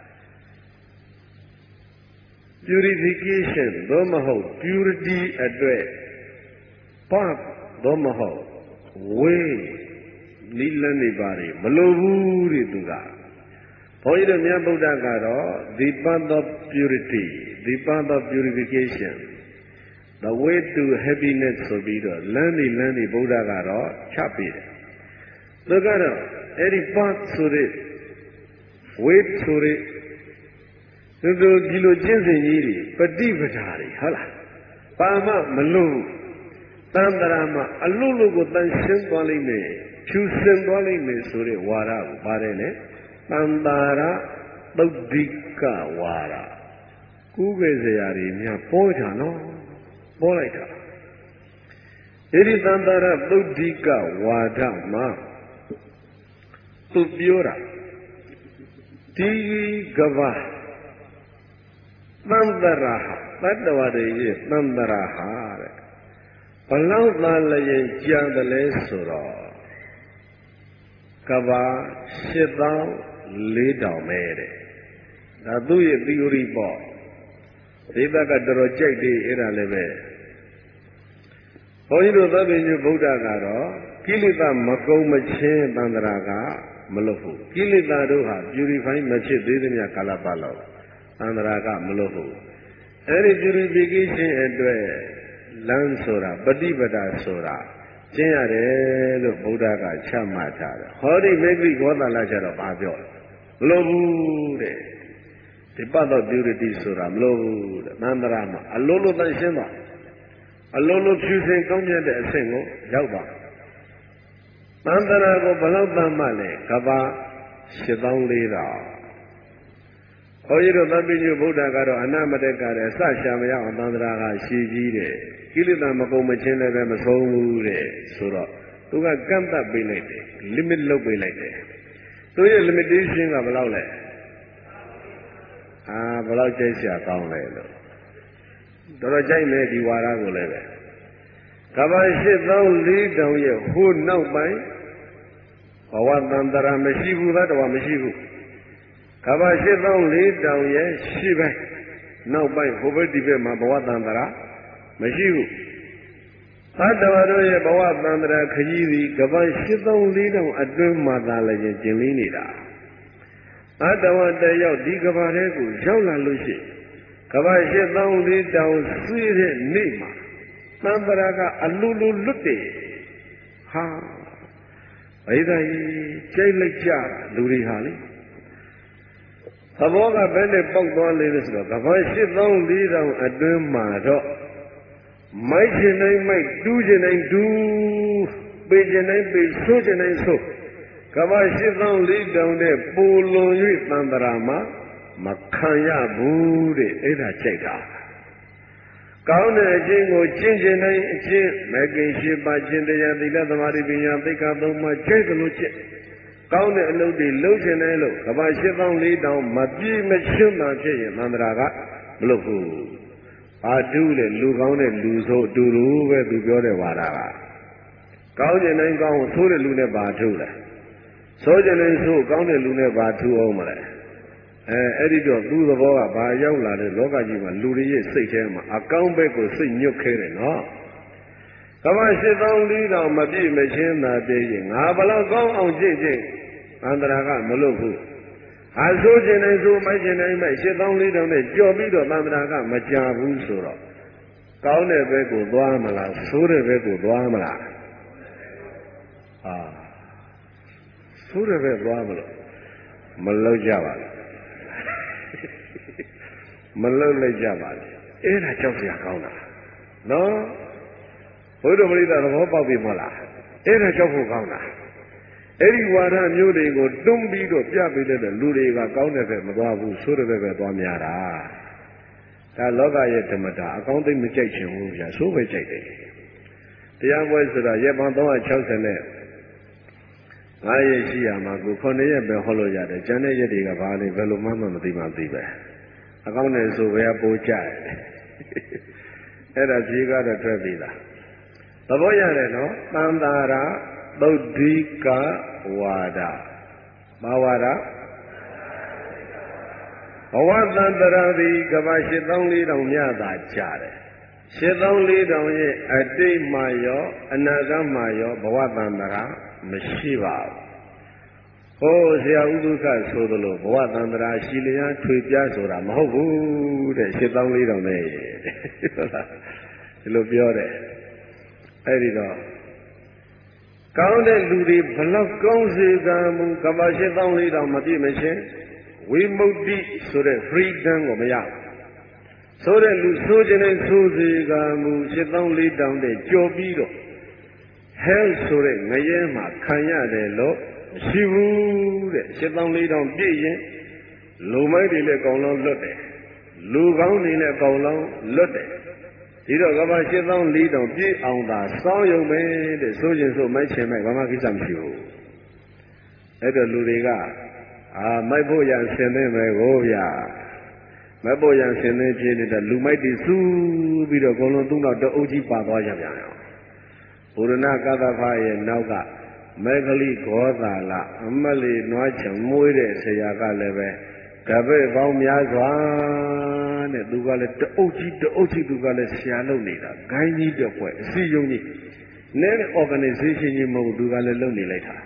purification သို့မဟုတ် purity အတွက် path သို့မဟုတ် way နိလန်းနေပါလေမလိုဘူးတဲ့သူကဘုန်းကြီးတို့မြတ်ဗုဒ္ဓကတော့ the path of purity the path of purification the way to happiness ဆိုပြီးတော့လမ်းနေဗုဒ္ဓကတော့ချပေးတယ်သူကတော့အဲ့ဒီ path ဆိုတဲ့ way ဆိုတဲ့သူဒီလိုကျင့်စဉ်ကြီးတွေပฏิပဒါတွေဟုတ်လားပါမမလို့တန်တရာမှာအလုံးလုံးကိုတန်ရှင်းသွားလိမ့်မယ်ဖြူစင်သွားလိမ့်မယ်ဆိုတဲ့ဝါဒကိုပါတယ်လေတန်တာရသုတ်ဓိကဝါဒကူးပဲစရာတွေများပေါ်ကြနော်ပေါ်လိုက်တာဒီတန်တာရသုတ်ဓိကဝါဒမှာသူပြောတာဒီကဘာသံတရာတတ္တဝါတွေရဲ့သံတရာဟာတဲ့ဘလောက်သာလည်းကြံတယ်လဲဆိုတော့ကဘာ84,000ပဲတဲ့ဒါသူ့ရဲ့ theory ပေါ့ဒီဘက်ကတော်တော်ကြိုက်တယ်အဲ့ဒါလည်းပဲဘုန်းကြီးတို့သဗ္ဗညုဗုဒ္ဓကတော့ကိလေသာမကုံမချင်းသံတရာကမလုပ်ဘူးကိလေသာတို့ဟာ purify မဖြစ်သေးသမျှကာလပတ်လောက်သံတရာကမလို့ဘူးအဲ့ဒီ purification အတွက်လမ်းဆိုတာပฏิပဒါဆိုတာကျင့်ရတယ်လို့ဗုဒ္ဓကချမှတ်ထားတယ်ဟောဒီမေဂိဂောသလကျတော့ဘာပြောမလို့ဘူးတဲ့ဒီပတ်တော့ purity ဆိုတာမလို့ဘူးတဲ့သံတရာမှာအလိုလိုတန်ရှင်းသွားအလိုလိုဖြူစင်ကောင်းမြတ်တဲ့အဆင့်ကိုရောက်သွားသံတရာကိုဘယ်လောက်တမ်းမှလဲကဘာ84,000ဘုန်းကြီးတို့သဗ္ဗညုဗုဒ္ဓကတော့အနမတက်ကတဲ့အစရှာမရအောင်သံဃာကရှည်ကြီးတယ်ကိလေသာမကုန်မချင်းလည်းပဲမဆုံးဘူးတဲ့ဆိုတော့သူကကန့်သတ်ပေးလိုက်တယ် limit လုပ်ပေးလိုက်တယ်သူရဲ့ limitation ကဘယ်လောက်လဲဘယ်လောက်ကျိတ်ရှာကောင်းလဲလို့တော်တော်ကြိုက်မယ်ဒီဝါဒကိုလည်းပဲကဘာ84,000ရဲ့ဟိုနောက်ပိုင်းဘဝတန်တရာမရှိဘူးသတ္တဝါမရှိဘူးကဘာ84,000ရဲ့ရှိပိုင်းနောက်ပိုင်းဟိုဘက်ဒီဘက်မှာဘဝတန်တရာမရှိဘူးသတ္တဝါတို့ရဲ့ဘဝတန်တရာခကြီးသည်ကဘာ84,000အတွင်းမှာသာလည်းကျင်လင်းနေတာသတ္တဝါတယောက်ဒီကဘာထဲကိုရောက်လာလို့ရှိကဘာ84,000ဆွေးတဲ့နေ့မှာသံတရာကအလူလူလွတ်တယ်ဟာဘိဓာကြီးကြိတ်လိုက်ကြလူတွေဟာလေသဘောကဘယ်နဲ့ပေါက်သွားလဲဆိုတော့ကဘာ84,000အတွင်းမှာတော့မိုက်ခြင်းတိုင်းမိုက်တူးခြင်းတိုင်းတူးပေခြင်းတိုင်းပေဆိုးခြင်းတိုင်းဆိုးကဘာ84,000တဲ့ပူလွန်၍သံတရာမှာမခံရဘူးတဲ့အဲ့ဒါကြိုက်တာကောင်းတဲ့အခြင်းကိုကျင့်ခြင်းတိုင်းအခြင်းမဂ္ဂင်၈ပါးကျင့်တရားသီလသမာဓိပညာသိက္ခာ၃ပါးကျင့်ကြလို့ကျင့်ကောင်းတဲ့အလုပ်တွေလုပ်ခြင်းနဲ့လို့ကဘာ84,000မပြည့်မချင်းမှဖြစ်ရင်သံတရာကမလုပ်ဘူးအာတုလေလူကောင်းတဲ့လူဆိုအတူတူပဲသူပြောတဲ့ဝါဒကကောင်းခြင်းတိုင်းကောင်းဆိုးတဲ့လူနဲ့ဘာထုလဲဆိုးခြင်းတိုင်းဆိုးကောင်းတဲ့လူနဲ့ဘာထူအောင်မလဲအဲ့ဒီတော့သူ့သဘောကဘာရောက်လာတဲ့လောကကြီးမှာလူတွေရဲ့စိတ်ထဲမှာအကောင်းဘက်ကိုစိတ်ညွတ်ခဲတယ်နော်ကမ္ဘာ84,000မပြည့်မချင်းသာတည်းရင်ငါဘလောက်ကောင်းအောင်ကြည့်ကြည့်သန္တရာကမလုပ်ဘူးအဆိုးခြင်းတိုင်းဆိုးမိုက်ခြင်းတိုင်းမိုက်84,000နဲ့ကြော်ပြီးတော့သန္တရာကမကြဘူးဆိုတော့ကောင်းတဲ့ဘက်ကိုသွားမလားဆိုးတဲ့ဘက်ကိုသွားမလားဆိုးတဲ့ဘက်သွားမလို့မလုပ်ကြပါဘူးမလုပ်လိုက်ကြပါနဲ့အဲ့ဒါကြောက်စရာကောင်းတာနော်ဘုရားပရိသတ်သဘောပေါက်ပြီမလားအဲ့ဒါကြောက်ဖို့ကောင်းတာအဲ့ဒီဝါဒမျိုးတွေကိုတွန်းပြီးတော့ပြပေးတဲ့လူတွေကကောင်းတဲ့ဘက်မသွားဘူးဆိုးတဲ့ဘက်ပဲသွားများတာဒါလောကရဲ့ဓမ္မတာအကောင်းသိမကြိုက်ချင်ဘူးဗျာဆိုးပဲကြိုက်တယ်တရားပွဲဆိုတာရက်ပေါင်း360နဲ့9ရက်ရှိရမှာကို9ရက်ပဲဟောလို့ရတယ်ကျန်တဲ့ရက်တွေကဘာလဲဘယ်လိုမှမသိမှသိပဲအကောင်းနဲ့ဆိုပဲပိုးကြတယ်အဲ့ဒါဖြေကတော့ထွက်ပြီလားသဘောရတယ်နော်သံသာရသုဒ္ဓိကဝါဒဘာဝါဒဘဝတန္တရာသည်ကဘာ8400မြတ်သာကြတယ်8400ရဲ့အတိတ်မှာရောအနာဂတ်မှာရောဘဝတန္တရာမရှိပါဘူးဟိုဆရာဥဒုက္ခဆိုသလိုဘဝတန္တရာရှိလျာထွေပြဆိုတာမဟုတ်ဘူးတဲ့8400နဲ့ဟုတ်လားဒီလိုပြောတယ်အဲ့ဒီတော့ကောင်းတဲ့လူတွေဘလောက်ကောင်းစေကမူကမ္ဘာ8400မပြည့်မချင်းဝိမု ക്തി ဆိုတဲ့ freedom ကိုမရဘူးဆိုတဲ့လူဆိုခြင်းနဲ့ဆိုစေကမူ8400တဲ့ကြော်ပြီးတော့ hell ဆိုတဲ့ငရဲမှာခံရတယ်လို့မရှိဘူးတဲ့8400ပြည့်ရင်လူမိုက်တွေလည်းကောင်းလုံးလွတ်တယ်လူကောင်းတွေလည်းကောင်းလုံးလွတ်တယ်ဒီတော့ကမ္ဘာ8400ပြည့်အောင်သာစောင်းရုံပဲတဲ့ဆိုရင်ဆိုမိုက်ချင်မိုက်ဘာမှကိစ္စမရှိဘူးအဲ့တော့လူတွေကမိုက်ဖို့ရဆင်သင့်ပဲကိုဗျာမိုက်ဖို့ရဆင်သင့်ဖြစ်နေတဲ့လူမိုက်တွေစူးပြီးတော့အကုန်လုံးသူ့နောက်တအုပ်ကြီးပါသွားကြပြန်အောင်ဘုရဏကသဖရဲ့နောက်ကမေခလိဂောသာလအမလီနွားချံမွေးတဲ့ဆရာကလည်းပဲကပဲ့ပေါင်းများစွာတဲ့သူကလည်းတအုပ်ကြီးသူကလည်းဆရာလုပ်နေတာဂိုင်းကြီးတစ်ဖွဲ့အစည်းအရုံးကြီးနဲတဲ့ organization ကြီးမဟုတ်သူကလည်းလုပ်နေလိုက်တာ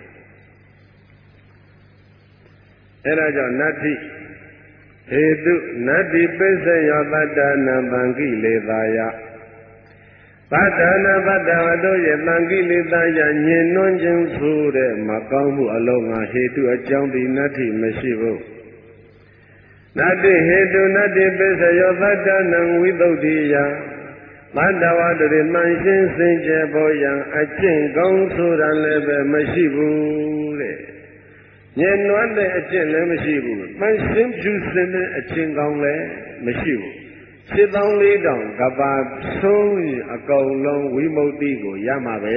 အဲ့ဒါကြောင့်နတ္ထိဟေတုနတ္တိပစ္စယောတတ္တနာပံကိလေသာယသတ္တနာသတ္တဝတ္တရဲ့တံကိလေသာယညင်နှွန်းခြင်းဆိုတဲ့မကောင်းမှုအလုံးငါဟေတုအကြောင်းဒီနတ္ထိမရှိဘူးနတ္တိဟေတုနတ္တိပစ္စယောသတ္တနံဝိသုဒ္ဓိယသတ္တဝတ္တရေမှန်ရှင်းစင်ကြယ်ဖို့ရန်အကျင့်ကောင်းဆိုတာလည်းပဲမရှိဘူးတဲ့ညင်နွမ်းတဲ့အကျင့်လည်းမရှိဘူးမှန်ရှင်းဖြူစင်တဲ့အကျင့်ကောင်းလည်းမရှိဘူး7400ကဘာဆုံးရင်အကုန်လုံးဝိမု ക്തി ကိုရမှာပဲ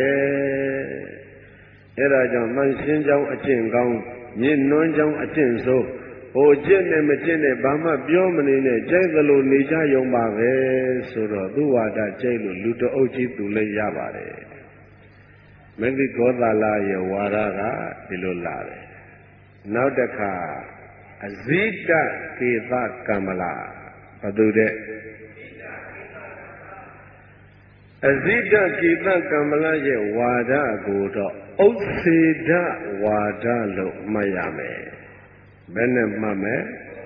အဲ့ဒါကြောင့်မှန်ရှင်းကြောင်းအကျင့်ကောင်းညင်နွမ်းကြောင်းအကျင့်ဆိုးဟိုကျင့်နဲ့မကျင့်နဲ့ဘာမှပြောမနေနဲ့ကြိုက်သလိုနေကြရုံပါပဲဆိုတော့သူဝါဒကြိုက်လို့လူတအုပ်ကြီးသူလည်းရပါတယ်မဂ္ဂိကောသာလရဲ့ဝါဒကဒီလိုလာတယ်နောက်တစ်ခါအဇိတကေသကမ္မလဘသူတဲ့အဇိတကေသကမ္မလရဲ့ဝါဒကိုတော့ဥစ္စေဒဝါဒလို့မှတ်ရမယ်ဘယ်နဲ့မှတ်မယ်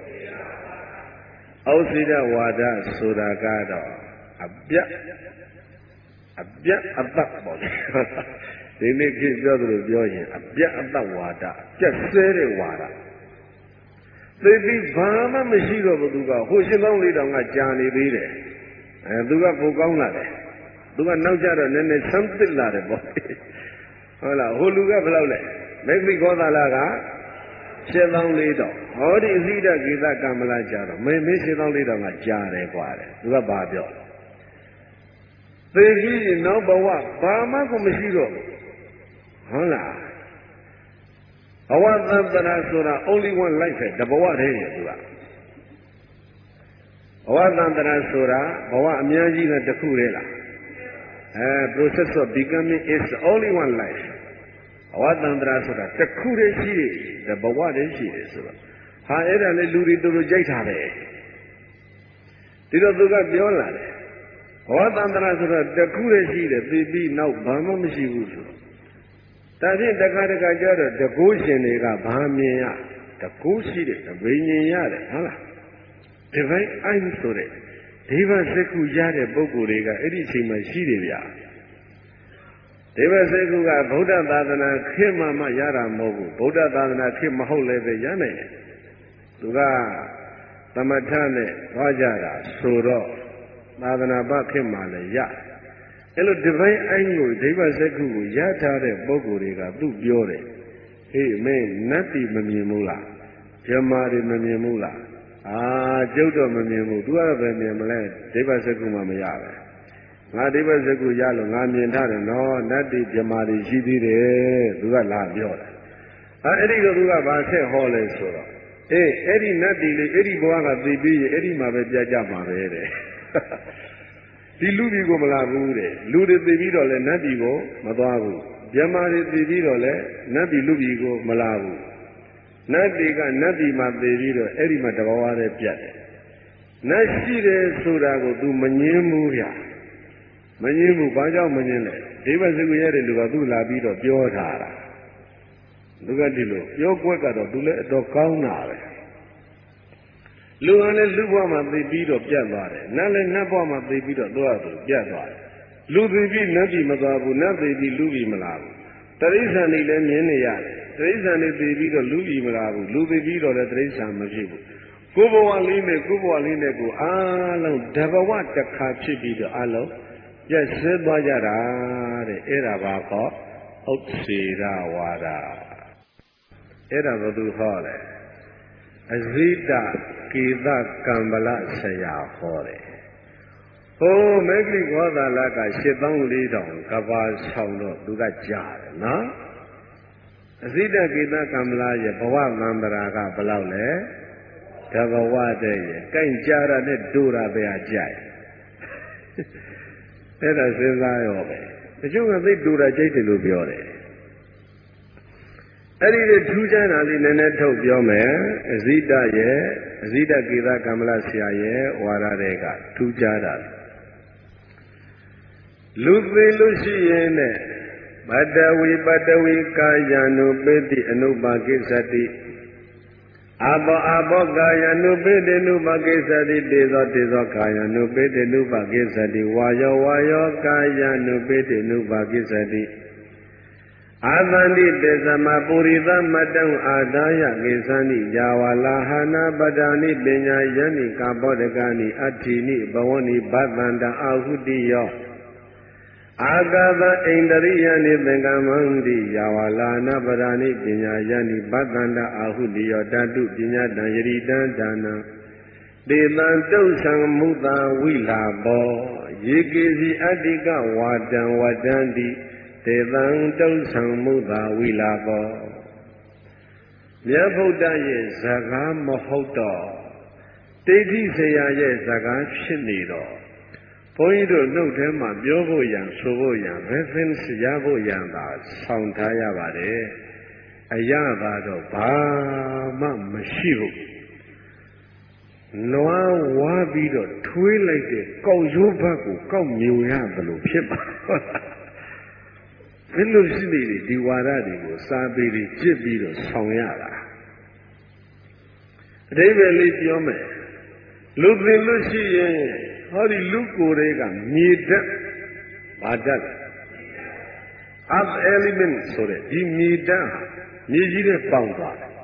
ဥစ္စေဒဝါဒဆိုတာကတော့အပြတ်အသက်ပေါ့ဒီနေ့ခေတ်ပြောသလိုပြောရင်အပြတ်အသက်ဝါဒပြတ်ဆဲတဲ့ဝါဒသိပြီးဘာမှမရှိတော့ဘူးသူကဟို8400ကကြာနေသေးတယ်သူကပိုကောင်းလာတယ်သူကနောက်ကျတော့နည်းနည်းဆန်းသစ်လာတယ်ပေါ့ဟုတ်လားဟိုလူကဘယ်လောက်လဲမေဂ္ဂိကောသာလက7400ဟောဒီအဇိဒကေသကမ္မလကြာတော့မင်း7400ကကြာတယ်กว่าတယ်သူကဘာပြောသိပြီးနောက်ဘဝဘာမှကိုမရှိတော့ဘူးဟုတ်လားဘဝသတ္တရာဆိုတာ only one life ပဲတဘဝတည်းရဲ့သူကဘဝသတ္တရာဆိုတာဘဝအများကြီးနဲ့တစ်ခုတည်းလားprocess of becoming is only one life ဘဝသတ္တရာဆိုတာတစ်ခုတည်းရှိတယ်ဘဝတည်းရှိတယ်ဆိုတော့ဟာအဲ့ဒါလေလူတွေသူတို့ကြိုက်တာပဲဒီတော့သူကပြောလာတယ်ဘဝသတ္တရာဆိုတာတစ်ခုတည်းရှိတယ်ပြီးပြီးနောက်ဘာမှမရှိဘူးဆိုတော့ဒါဖြင့်တခါကျတော့တကိုးရှင်တွေကဘာမြင်ရတကိုးရှိတယ်တပင်မြင်ရတယ်ဟုတ်လားဒီဘိုင်းအိုင်းဆိုတဲ့ဒေဝစက္ခုရတဲ့ပုဂ္ဂိုလ်တွေကအဲ့ဒီအချိန်မှာရှိတယ်ဗျာဒေဝစက္ခုကဗုဒ္ဓသာသနာခေတ်မှရတာမဟုတ်ဘူးဗုဒ္ဓသာသနာခေတ်မဟုတ်လည်းပဲရနိုင်တယ်သူကသမထနဲ့သွားကြတာဆိုတော့သာသနာ့ဘခေတ်မှလည်းရအဲ့လိုဒီပိုင်းအိုင်းကိုဒိဗ္ဗစက္ခုကိုရထားတဲ့ပုဂ္ဂိုလ်တွေကသူ့ပြောတယ်ဟေးမင်းနတ်တိမမြင်ဘူးလားဓမ္မတွေမမြင်ဘူးလားကျုပ်တော့မမြင်ဘူးသူကတော့ပဲမြင်မလဲဒိဗ္ဗစက္ခုမှမရပဲငါဒိဗ္ဗစက္ခုရလို့ငါမြင်ထားတယ်နော်နတ်တိဓမ္မတွေရှိသေးတယ်သူကလာပြောတယ်အဲ့ဒီတော့သူကဘာဆက်ဟောလဲဆိုတော့အဲ့ဒီနတ်တိလေးအဲ့ဒီဘဝကသိပြီးရင်အဲ့ဒီမှာပဲပြကြမှာပဲတဲ့ဒီလူကြီးကိုမလာဘူးတဲ့လူတွေသိပြီးတော့လဲနတ်ပြည်ကိုမသွားဘူးဓမ္မတွေသိပြီးတော့လဲနတ်ပြည်လူကြီးကိုမလာဘူးနတ်ပြည်ကနတ်ပြည်မှာသိပြီးတော့အဲ့ဒီမှာတဘာဝတည်းပြတ်တယ်နတ်ရှိတယ်ဆိုတာကို तू မငင်းဘူးဗျမငင်းဘူးဘာကြောင့်မငင်းလဲဒိဗ္ဗစကုရတဲ့လူကသူ့လာပြီးတော့ပြောထားတာသူကဒီလိုပြောကွက်ကတော့ तू လည်းအတော်ကောင်းတာပဲလူကလည်းလူဘဝမှာသိပြီးတော့ပြတ်သွားတယ်နတ်လည်းနတ်ဘဝမှာသိပြီးတော့သွားသူပြတ်သွားတယ်လူသိပြီးနတ်ပြည်မသွားဘူးနတ်သိပြီးလူပြည်မလာဘူးတရိစ္ဆာန်တွေလည်းမြင်နေရတယ်တရိစ္ဆာန်တွေသိပြီးတော့လူပြည်မလာဘူးလူသိပြီးတော့လည်းတရိစ္ဆာန်မဖြစ်ဘူးကိုယ်ဘဝလေးနဲ့ကိုအားလုံးတဘဝတစ်ခါဖြစ်ပြီးတော့အားလုံးပြတ်ဆဲသွားကြတာတဲ့အဲ့ဒါဘာခေါ်ဥစ္စေရဝါဒအဲ့ဒါဘယ်သူဟောလဲအဇိတကေသကံဗလဆရာဟောတယ်ဟိုမေဂလိခောသာလက84,000ကဘာဆောင်တော့သူကကြားတယ်နော်အဇိတကေသကံဗလရဲ့ဘဝသံတရာကဘယ်လောက်လဲတဘဝတည်းရဲ့ကြိုင်ကြတာနဲ့ဒိုးတာပဲအကြိုက်အဲ့ဒါစဉ်းစားရောပဲတချို့ကသိဒိုးတာကြိုက်တယ်လို့ပြောတယ်အဲ့ဒီထူးခြားတာလေးနည်းနည်းထုတ်ပြောမယ်အဇိတရဲ့အဇိတကေသကမ္မလဆရာရဲ့ဝါရတွေကထူးခြားတာလူသိလို့ရှိရင်နဲ့ပတဝီကာယ ानु ပိတိအနုပါကိစ္စတိအဘောကာယ ानु ပိတိအနုပါကိစ္စတိတေဇောကာယ ानु ပိတိအနုပါကိစ္စတိဝါယောကာယ ानु ပိတိအနုပါကိစ္စတိအာသန္တိတေသမပုရိသမတံအာဒါယကိသန္တိယာဝလာဟနာပဒာနိပညာယန္တိကာဘောဒကာနိအဋ္ဌိနိဘဝနိဘသန္တအာဟုတိယောအာဂသဣန္ဒရိယနိသင်္ကမန္တိယာဝလာနာပဒာနိပညာယန္တိဘသန္တအာဟုတိယောတတုပညာတံယရိတံဒါနံတေတံတုတ်သံမုသာဝိလာဘောယေကေစီအတ္တိကဝါတံဝတ္တန္တိတေတံတုံသံမုသာဝိလာဘောမြတ်ဗုဒ္ဓရဲ့ဇာကားမဟုတ်တော့ဒိဋ္ဌိဆရာရဲ့ဇာကားဖြစ်နေတော့ဘုန်းကြီးတို့နှုတ်ထဲမှာပြောဖို့ရန်ဆိုဖို့ရန် reference ရဖို့ရန်သာဆောင်ထားရပါတယ်အရာသာတော့ဘာမှမရှိဘူးနွားဝါပြီးတော့ထွေးလိုက်တဲ့ကောက်ရိုးဘက်ကိုကောက်မြူရတယ်လို့ဖြစ်ပါဘယ်လိုရှိနေဒီဝါဒတွေကိုစာပေတွေကြစ်ပြီးတော့ဆောင်ရတာအဓိပ္ပာယ်လေးပြောမယ်လူသိလို့ရှိရင်ဟောဒီလူကိုယ်တွေကမြေဓာတ်ဘာဓာတ် earth element ဆိုတဲ့ဒီမြေဓာတ်မြေကြီးနဲ့ပေါင်းသွားတယ်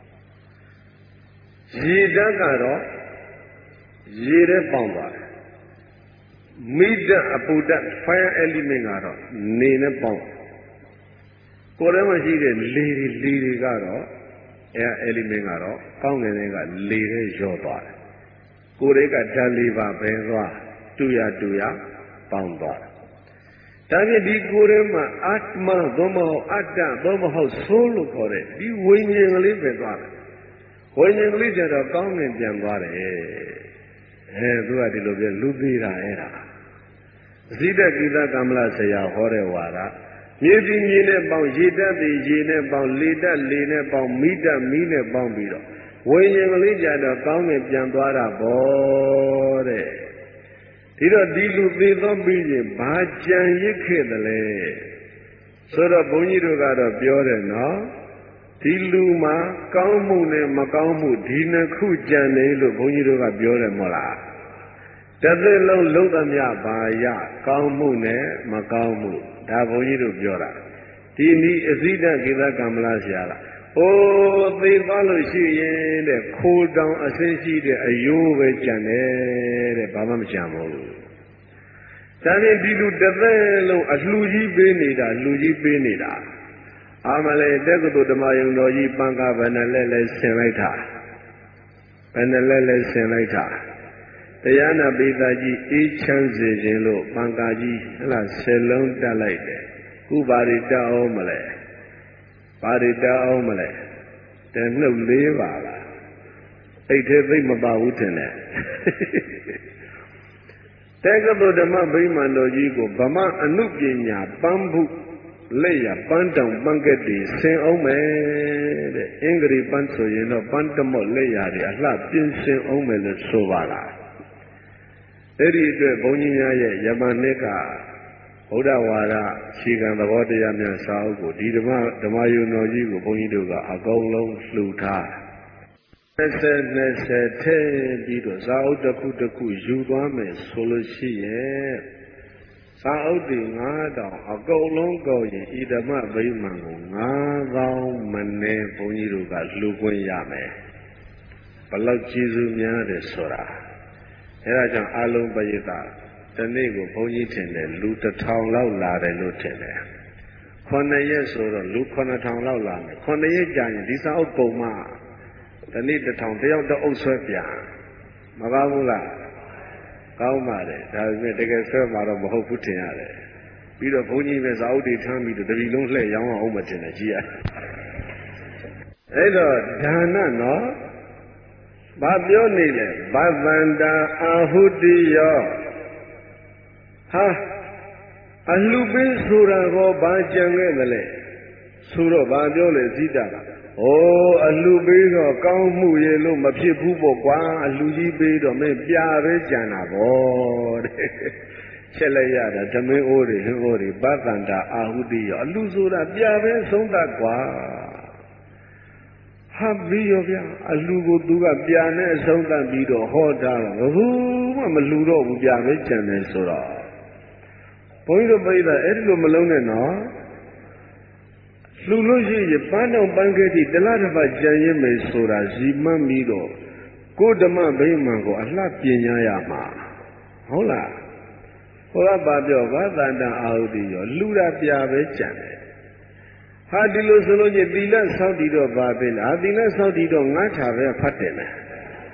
ရေဓာတ်ကတော့ရေနဲ့ပေါင်းသွားတယ်မိဓာတ်အပူဓာတ် fire element ကတော့နေနဲ့ပေါင်းကိုယ်ထဲမှာရှိတဲ့လေတွေကတော့ air element ကတော့ကောင်းငင်တွေကလေနဲ့ရောသွားတယ်ကိုယ်တွေကဓာတ်လေးပါပဲသွားတူရပေါင်းသွားတယ်ဒါဖြင့်ဒီကိုယ်ထဲမှာအာတ္မသို့မဟုတ်အတ္တသို့မဟုတ်ဆိုးလို့ခေါ်တဲ့ဒီဝိညာဉ်ကလေးပဲသွားတယ်ဝိညာဉ်ကလေးကျတော့ကောင်းငင်ပြန်သွားတယ်သူကဒီလိုပြလူသေးတာအဲ့ဒါဇိတကိသကမ္မလဆရာဟောတဲ့ဝါဒမြေပြီးမြေနဲ့ပေါင်းရေဓာတ်ပြီးရေနဲ့ပေါင်းလေဓာတ်လေနဲ့ပေါင်းမိဓာတ်မီးနဲ့ပေါင်းပြီးတော့ဝိညာဉ်ကလေးကြတော့ကောင်းငင်ပြန်သွားတာပေါ့တဲ့ဒီတော့ဒီလူသေးသောပြီးရင်ဘာကြံရစ်ခဲ့တယ်လဲဆိုတော့ဘုန်းကြီးတို့ကတော့ပြောတယ်နော်ဒီလူမှာကောင်းမှုနဲ့မကောင်းမှုဒီနှစ်ခုကြံနေလို့ဘုန်းကြီးတို့ကပြောတယ်မဟုတ်လားတသက်လုံးလုံးသမျှပါရကောင်းမှုနဲ့မကောင်းမှုဒါဘုန်းကြီးတို့ပြောတာဒီနည်းအဇိတကေသကမ္မလဆရာလားအိုးသိသွားလို့ရှိရင်တဲ့ခိုးတောင်အစင်းရှိတဲ့အယိုးပဲကြံတယ်တဲ့ဘာမှမကြံဘူးဒါဖြင့်ဒီလူတစ်သက်လုံးအလှကြီးပေးနေတာလူကြီးပေးနေတာအာမလေးတက္ကသိုလ်ဓမ္မယုံတော်ကြီးပန်းကားဘယ်နဲ့လဲဆင်လိုက်တာဘယ်နဲ့လဲဆင်လိုက်တာတရားနာပိသကြီးအေးချမ်းစေခြင်းလို့ပန်းကားကြီးဟလာ10လုံးတက်လိုက်တယ်ခုပါရီတက်အောင်မလဲပါရီတက်အောင်မလဲတဲ့နှုတ်4ပါလားအိတ်သေးသိမပါဘူးထင်တယ်တက္ကသိုလ်ဓမ္မဗိမာန်တော်ကြီးကိုဗမာအနုပညာပန်းဖို့လက်ရပန်းတောင်ပန်းကက်တွေဆင်အောင်မယ်တဲ့အင်္ဂရိပန်းဆိုရင်တော့ပန်းတမော့လက်ရတွေအလှပြင်ဆင်အောင်မယ်လို့ဆိုပါလားအဲ့ဒီအတွက်ဘုန်းကြီးများရဲ့ယမန်နှစ်ကဗုဒ္ဓဝါဒခြေခံသဘောတရားများစာအုပ်ကိုဒီဓမ္မယုံတော်ကြီးကိုဘုန်းကြီးတို့ကအကုန်လုံးလှူထား20ထဲပြီးတော့စာအုပ်တစ်ခုယူသွားမယ်ဆိုလို့ရှိရဲ့စာအုပ်တွေ9000အကုန်လုံးကောက်ရင်ဤဓမ္မဗိမာန်ကို9000မနဲ့ဘုန်းကြီးတို့ကလှူခွင့်ရမယ်ဘလောက်ကျေးဇူးများတယ်ဆိုတာအဲဒါကြောင့်အလုံးပရိသတ်ဒီနေ့ကိုဘုန်းကြီးထင်တယ်လူ1000လောက်လာတယ်လို့ထင်တယ်9ရက်ဆိုတော့လူ9000လောက်လာမယ်9ရက်ကြာရင်ဒီစာအုပ်ပုံမှဒီနေ့1000တယောက်တအုပ်ဆွဲပြန်မကောင်းဘူးလားကောင်းပါတယ်ဒါပေမဲ့တကယ်ဆွဲမှာတော့မဟုတ်ဘူးထင်ရတယ်ပြီးတော့ဘုန်းကြီးပဲစာအုပ်တွေထမ်းပြီးတော့တပီလုံးလှည့်ရောင်းအောင်မတင်နဲ့ကြည့်ရအဲ့တော့ဒါနနော်ဘာပြောနေလဲဘဗန္တာအာဟုတိယောဟာအလှပေးဆိုတာကောဘာကြံခဲ့သလဲဆိုတော့ဘာပြောလဲဇိတာကဩအလှပေးတော့ကောင်းမှုရေလို့မဖြစ်ဘူးပေါ့ကွာအလှကြီးပေးတော့မင်းပြပဲကြံတာပေါ့တဲ့ချက်လိုက်ရတာသမင်းအိုးတွေဟင်းအိုးတွေဘဗန္တာအာဟုတိယောအလှဆိုတာပြပဲဆုံးတတ်ကွာဟာပြီးရောဗျာအလှကိုသူကပြာနဲ့အဆုံးသတ်ပြီးတော့ဟောတာတော့ဘူးမှမလှတော့ဘူးပြပဲကြံတယ်ဆိုတော့ဘုန်းကြီးတို့ပြိဿအဲ့ဒီလိုမလုံးနဲ့နော်လှလို့ရှိရင်ပန်းတော်ပန်းကတိတလားတစ်ပတ်ကြံရင်မယ်ဆိုတာဇီမတ်ပြီးတော့ကိုဓမ္မဗိမာန်ကိုအလှပညာရမှာဟုတ်လားဟောကပါပြောဘာသန္တအာဟုတိရောလှတာပြပဲကြံတယ်ဟာဒီလိုဆိုလို့ချင်းသီလဆောက်တည်တော့ပါပဲလားသီလဆောက်တည်တော့ငါးချာပဲဖတ်တယ်လား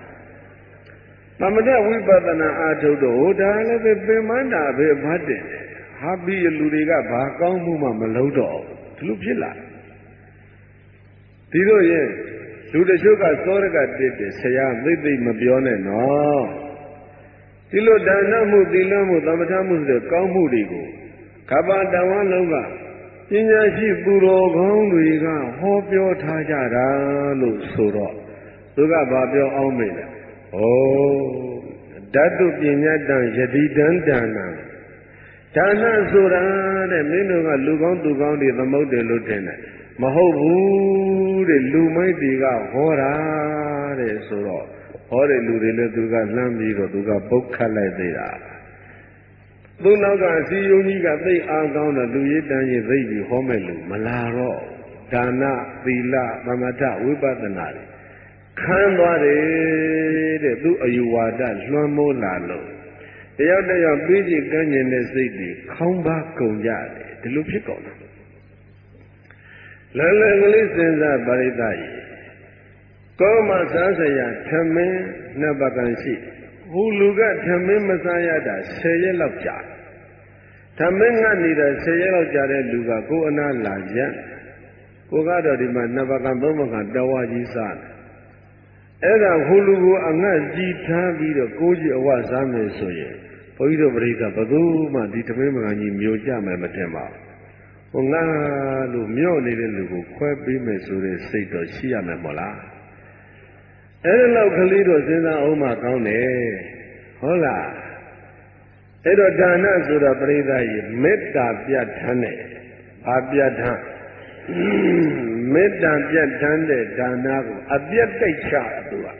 သမထဝိပဿနာအာထုတ်တော့ဒါလည်းပဲပင်မန္တာပဲဖတ်တယ်ဟာပြီးလူတွေကဘာကောင်းမှုမှမလုပ်တော့ဒီလိုဖြစ်လာဒီလိုရင်လူတချို့ကသောရကတစ်တယ်ဆရာသိမပြောနဲ့နော်ဒီလိုဒါနမှုသီလမှုသမထမှုဆိုတဲ့ကောင်းမှုတွေကိုကပ္ပတဝါလုံးကပညာရှိသူတော်ကောင်းတွေကဟောပြောထားကြတာလို့ဆိုတော့သူကဘာပြောအောင်မေးလဲဩဓာတုပညာတံယတိတံဒါနံဒါနဆိုတာတဲ့မင်းတို့ကလူကောင်းသူကောင်းတွေသမုတ်တယ်လို့ထင်တယ်မဟုတ်ဘူးတဲ့လူမိုက်တွေကဟောတာတဲ့ဆိုတော့ဟောတဲ့လူတွေလည်းသူကလှမ်းပြီးတော့သူကပုတ်ခတ်လိုက်သေးတာသူ့နောက်ကအစီယုံကြီးကသိအားကောင်းတော့လူရည်တန်းရင်သိပြီးဟောမဲ့လူမလာတော့ဒါနသီလသမထဝိပဿနာတွေခံသွားတယ်တဲ့သူ့အယူဝါဒလွှမ်းမိုးလာလို့တယောက်တယောက်ပြီးကြည့်ကမ်းကျင်တဲ့စိတ်တွေခေါင်းပါကုန်ကြတယ်ဒီလိုဖြစ်ကုန်တယ်လန်လန်ကလေးစဉ်းစားပါရိသတ်ကြီးကောမစားစရာထမင်းနှစ်ပကံရှိဟိုလူကထမင်းမစားရတာ10ရက်လောက်ကြာထမင်းငတ်နေတာ10ရက်လောက်ကြာတဲ့လူကကိုယ်အနာလာရက်ကိုကတော့ဒီမှာနှစ်ပကံသုံးပကံတဝါကြီးစားတယ်အဲ့ဒါဟိုလူကိုအငတ်ကြည်ထားပြီးတော့ကိုကြီးအဝစားမယ်ဆိုရင်ဘုန်းကြီးတို့ပရိသတ်ဘယ်သူမှဒီထမင်းပကံကြီးမျိုးကြမယ်မထင်ပါဘူးဟိုငါလို့မြော့နေတဲ့လူကိုခွဲပေးမယ်ဆိုတဲ့စိတ်တော့ရှိရမယ်မို့လားအဲ့ဒီလောက်ကလေးတော့စဉ်းစားအောင်မှကောင်းတယ်ဟုတ်လားအဲ့တော့ဒါနဆိုတာပရိသတ်ကြီးမေတ္တာပြတ်ထမ်းတယ်ဘာပြတ်ထမ်းမေတ္တာပြတ်ထမ်းတဲ့ဒါနကိုအပြတ်တိတ်ချသူက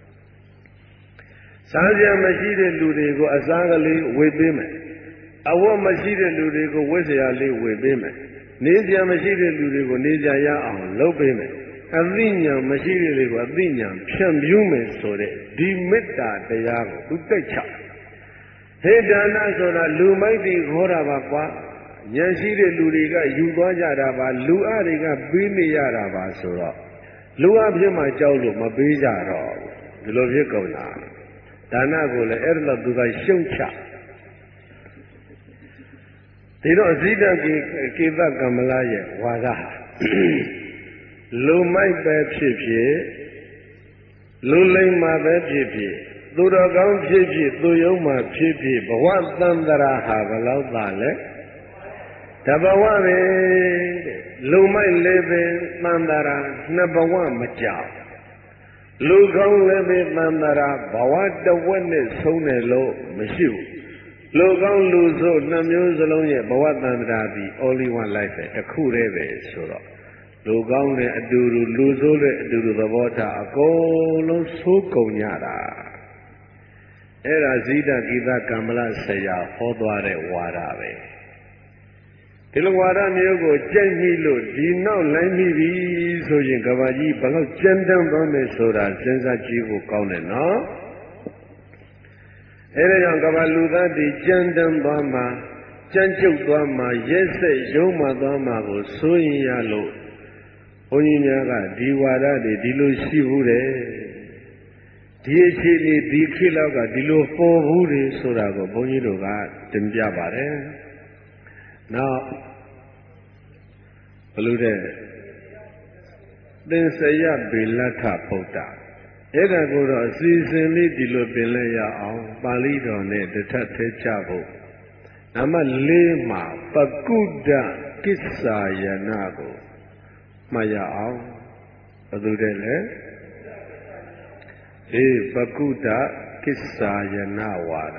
စားကြမရှိတဲ့လူတွေကိုအစားကလေးဝေပေးမယ်အဝတ်မရှိတဲ့လူတွေကိုဝတ်စရာလေးဝေပေးမယ်နေစရာမရှိတဲ့လူတွေကိုနေစရာရအောင်လုပ်ပေးမယ်အသိဉာဏ်မရှိတဲ့လူကိုအသိဉာဏ်ဖြန့်ဖြူးမယ်ဆိုတဲ့ဒီမေတ္တာတရားကိုသူတိတ်ချဟေဒါနဆိုတာလူမိုက်တွေခေါ်တာပါကွာဉာဏ်ရှိတဲ့လူတွေကယူသွားကြတာပါလူအတွေကပေးနေရတာပါဆိုတော့လူအဖြစ်မှကြောက်လို့မပေးကြတော့ဒီလိုဖြစ်ကုန်တာဒါနကိုလည်းအဲ့ဒါသူကရှုံချဒီတော့ဇိတကေသကမလရဲ့ဝါဒဟာလူမိုက်ပဲဖြစ်ဖြစ်လူလိမ္မာပဲဖြစ်ဖြစ်သူတော်ကောင်းဖြစ်ဖြစ်သူယုံမှဖြစ်ဖြစ်ဘဝသံတရာဟာဘယ်လောက်သာလဲတဘဝပဲတဲ့လူမိုက်လည်းပဲသံတရာနှစ်ဘဝမကြောက်လူကောင်းလည်းပဲသံတရာဘဝတဝက်နဲ့ဆုံးတယ်လို့မရှိဘူးလူကောင်းလူဆိုးနှစ်မျိုးစလုံးရဲ့ဘဝသံတရာဒီ only one life ပဲတစ်ခုတည်းပဲဆိုတော့လူကောင်းတဲ့အတူတူလူဆိုးတဲ့အတူတူသဘောထားအကုန်လုံးဆိုးကုန်ကြတာအဲ့ဒါဇိတကိသကမ္မလဆရာဟောသွားတဲ့ဝါဒပဲဒီလိုဝါဒမျိုးကိုကြိုက်မိလို့ဒီနောက်လိုက်မိပြီဆိုရင်ကဘာကြီးဘလောက်ကြမ်းတမ်းသွားမယ်ဆိုတာစဉ်းစားကြည့်ဖို့ကောင်းတယ်နော်အဲ့ဒါကြောင့်ကဘာလူသားတွေကြမ်းတမ်းသွားမှာကြမ်းကြုတ်သွားမှာရက်ဆက်ရုံးမှသွားမှာကိုစိုးရင်ရလို့ဘုန်းကြီးများကဒီဝါဒတွေဒီလိုရှိဘူးတယ်ဒီအခြေအနေဒီခေတ်လောက်ကဒီလိုပေါ်ဘူးတယ်ဆိုတာကိုဘုန်းကြီးတို့ကတင်ပြပါတယ်နောက်ဘလို့တဲ့သင်္စယဗေလဋ္ဌဗုဒ္ဓအဲ့ဒါကိုတော့အစီအစဉ်လေးဒီလိုပြင်လဲရအောင်ပါဠိတော်နဲ့တထထဲချဖို့နံပါတ်၄မှာပကုဒ္ဒကိစ္ဆာယနာကိုမှတ်ရအောင်ဘယ်သူတဲ့လဲပကုဒ္ဒကိစ္ဆာယနာဝါဒ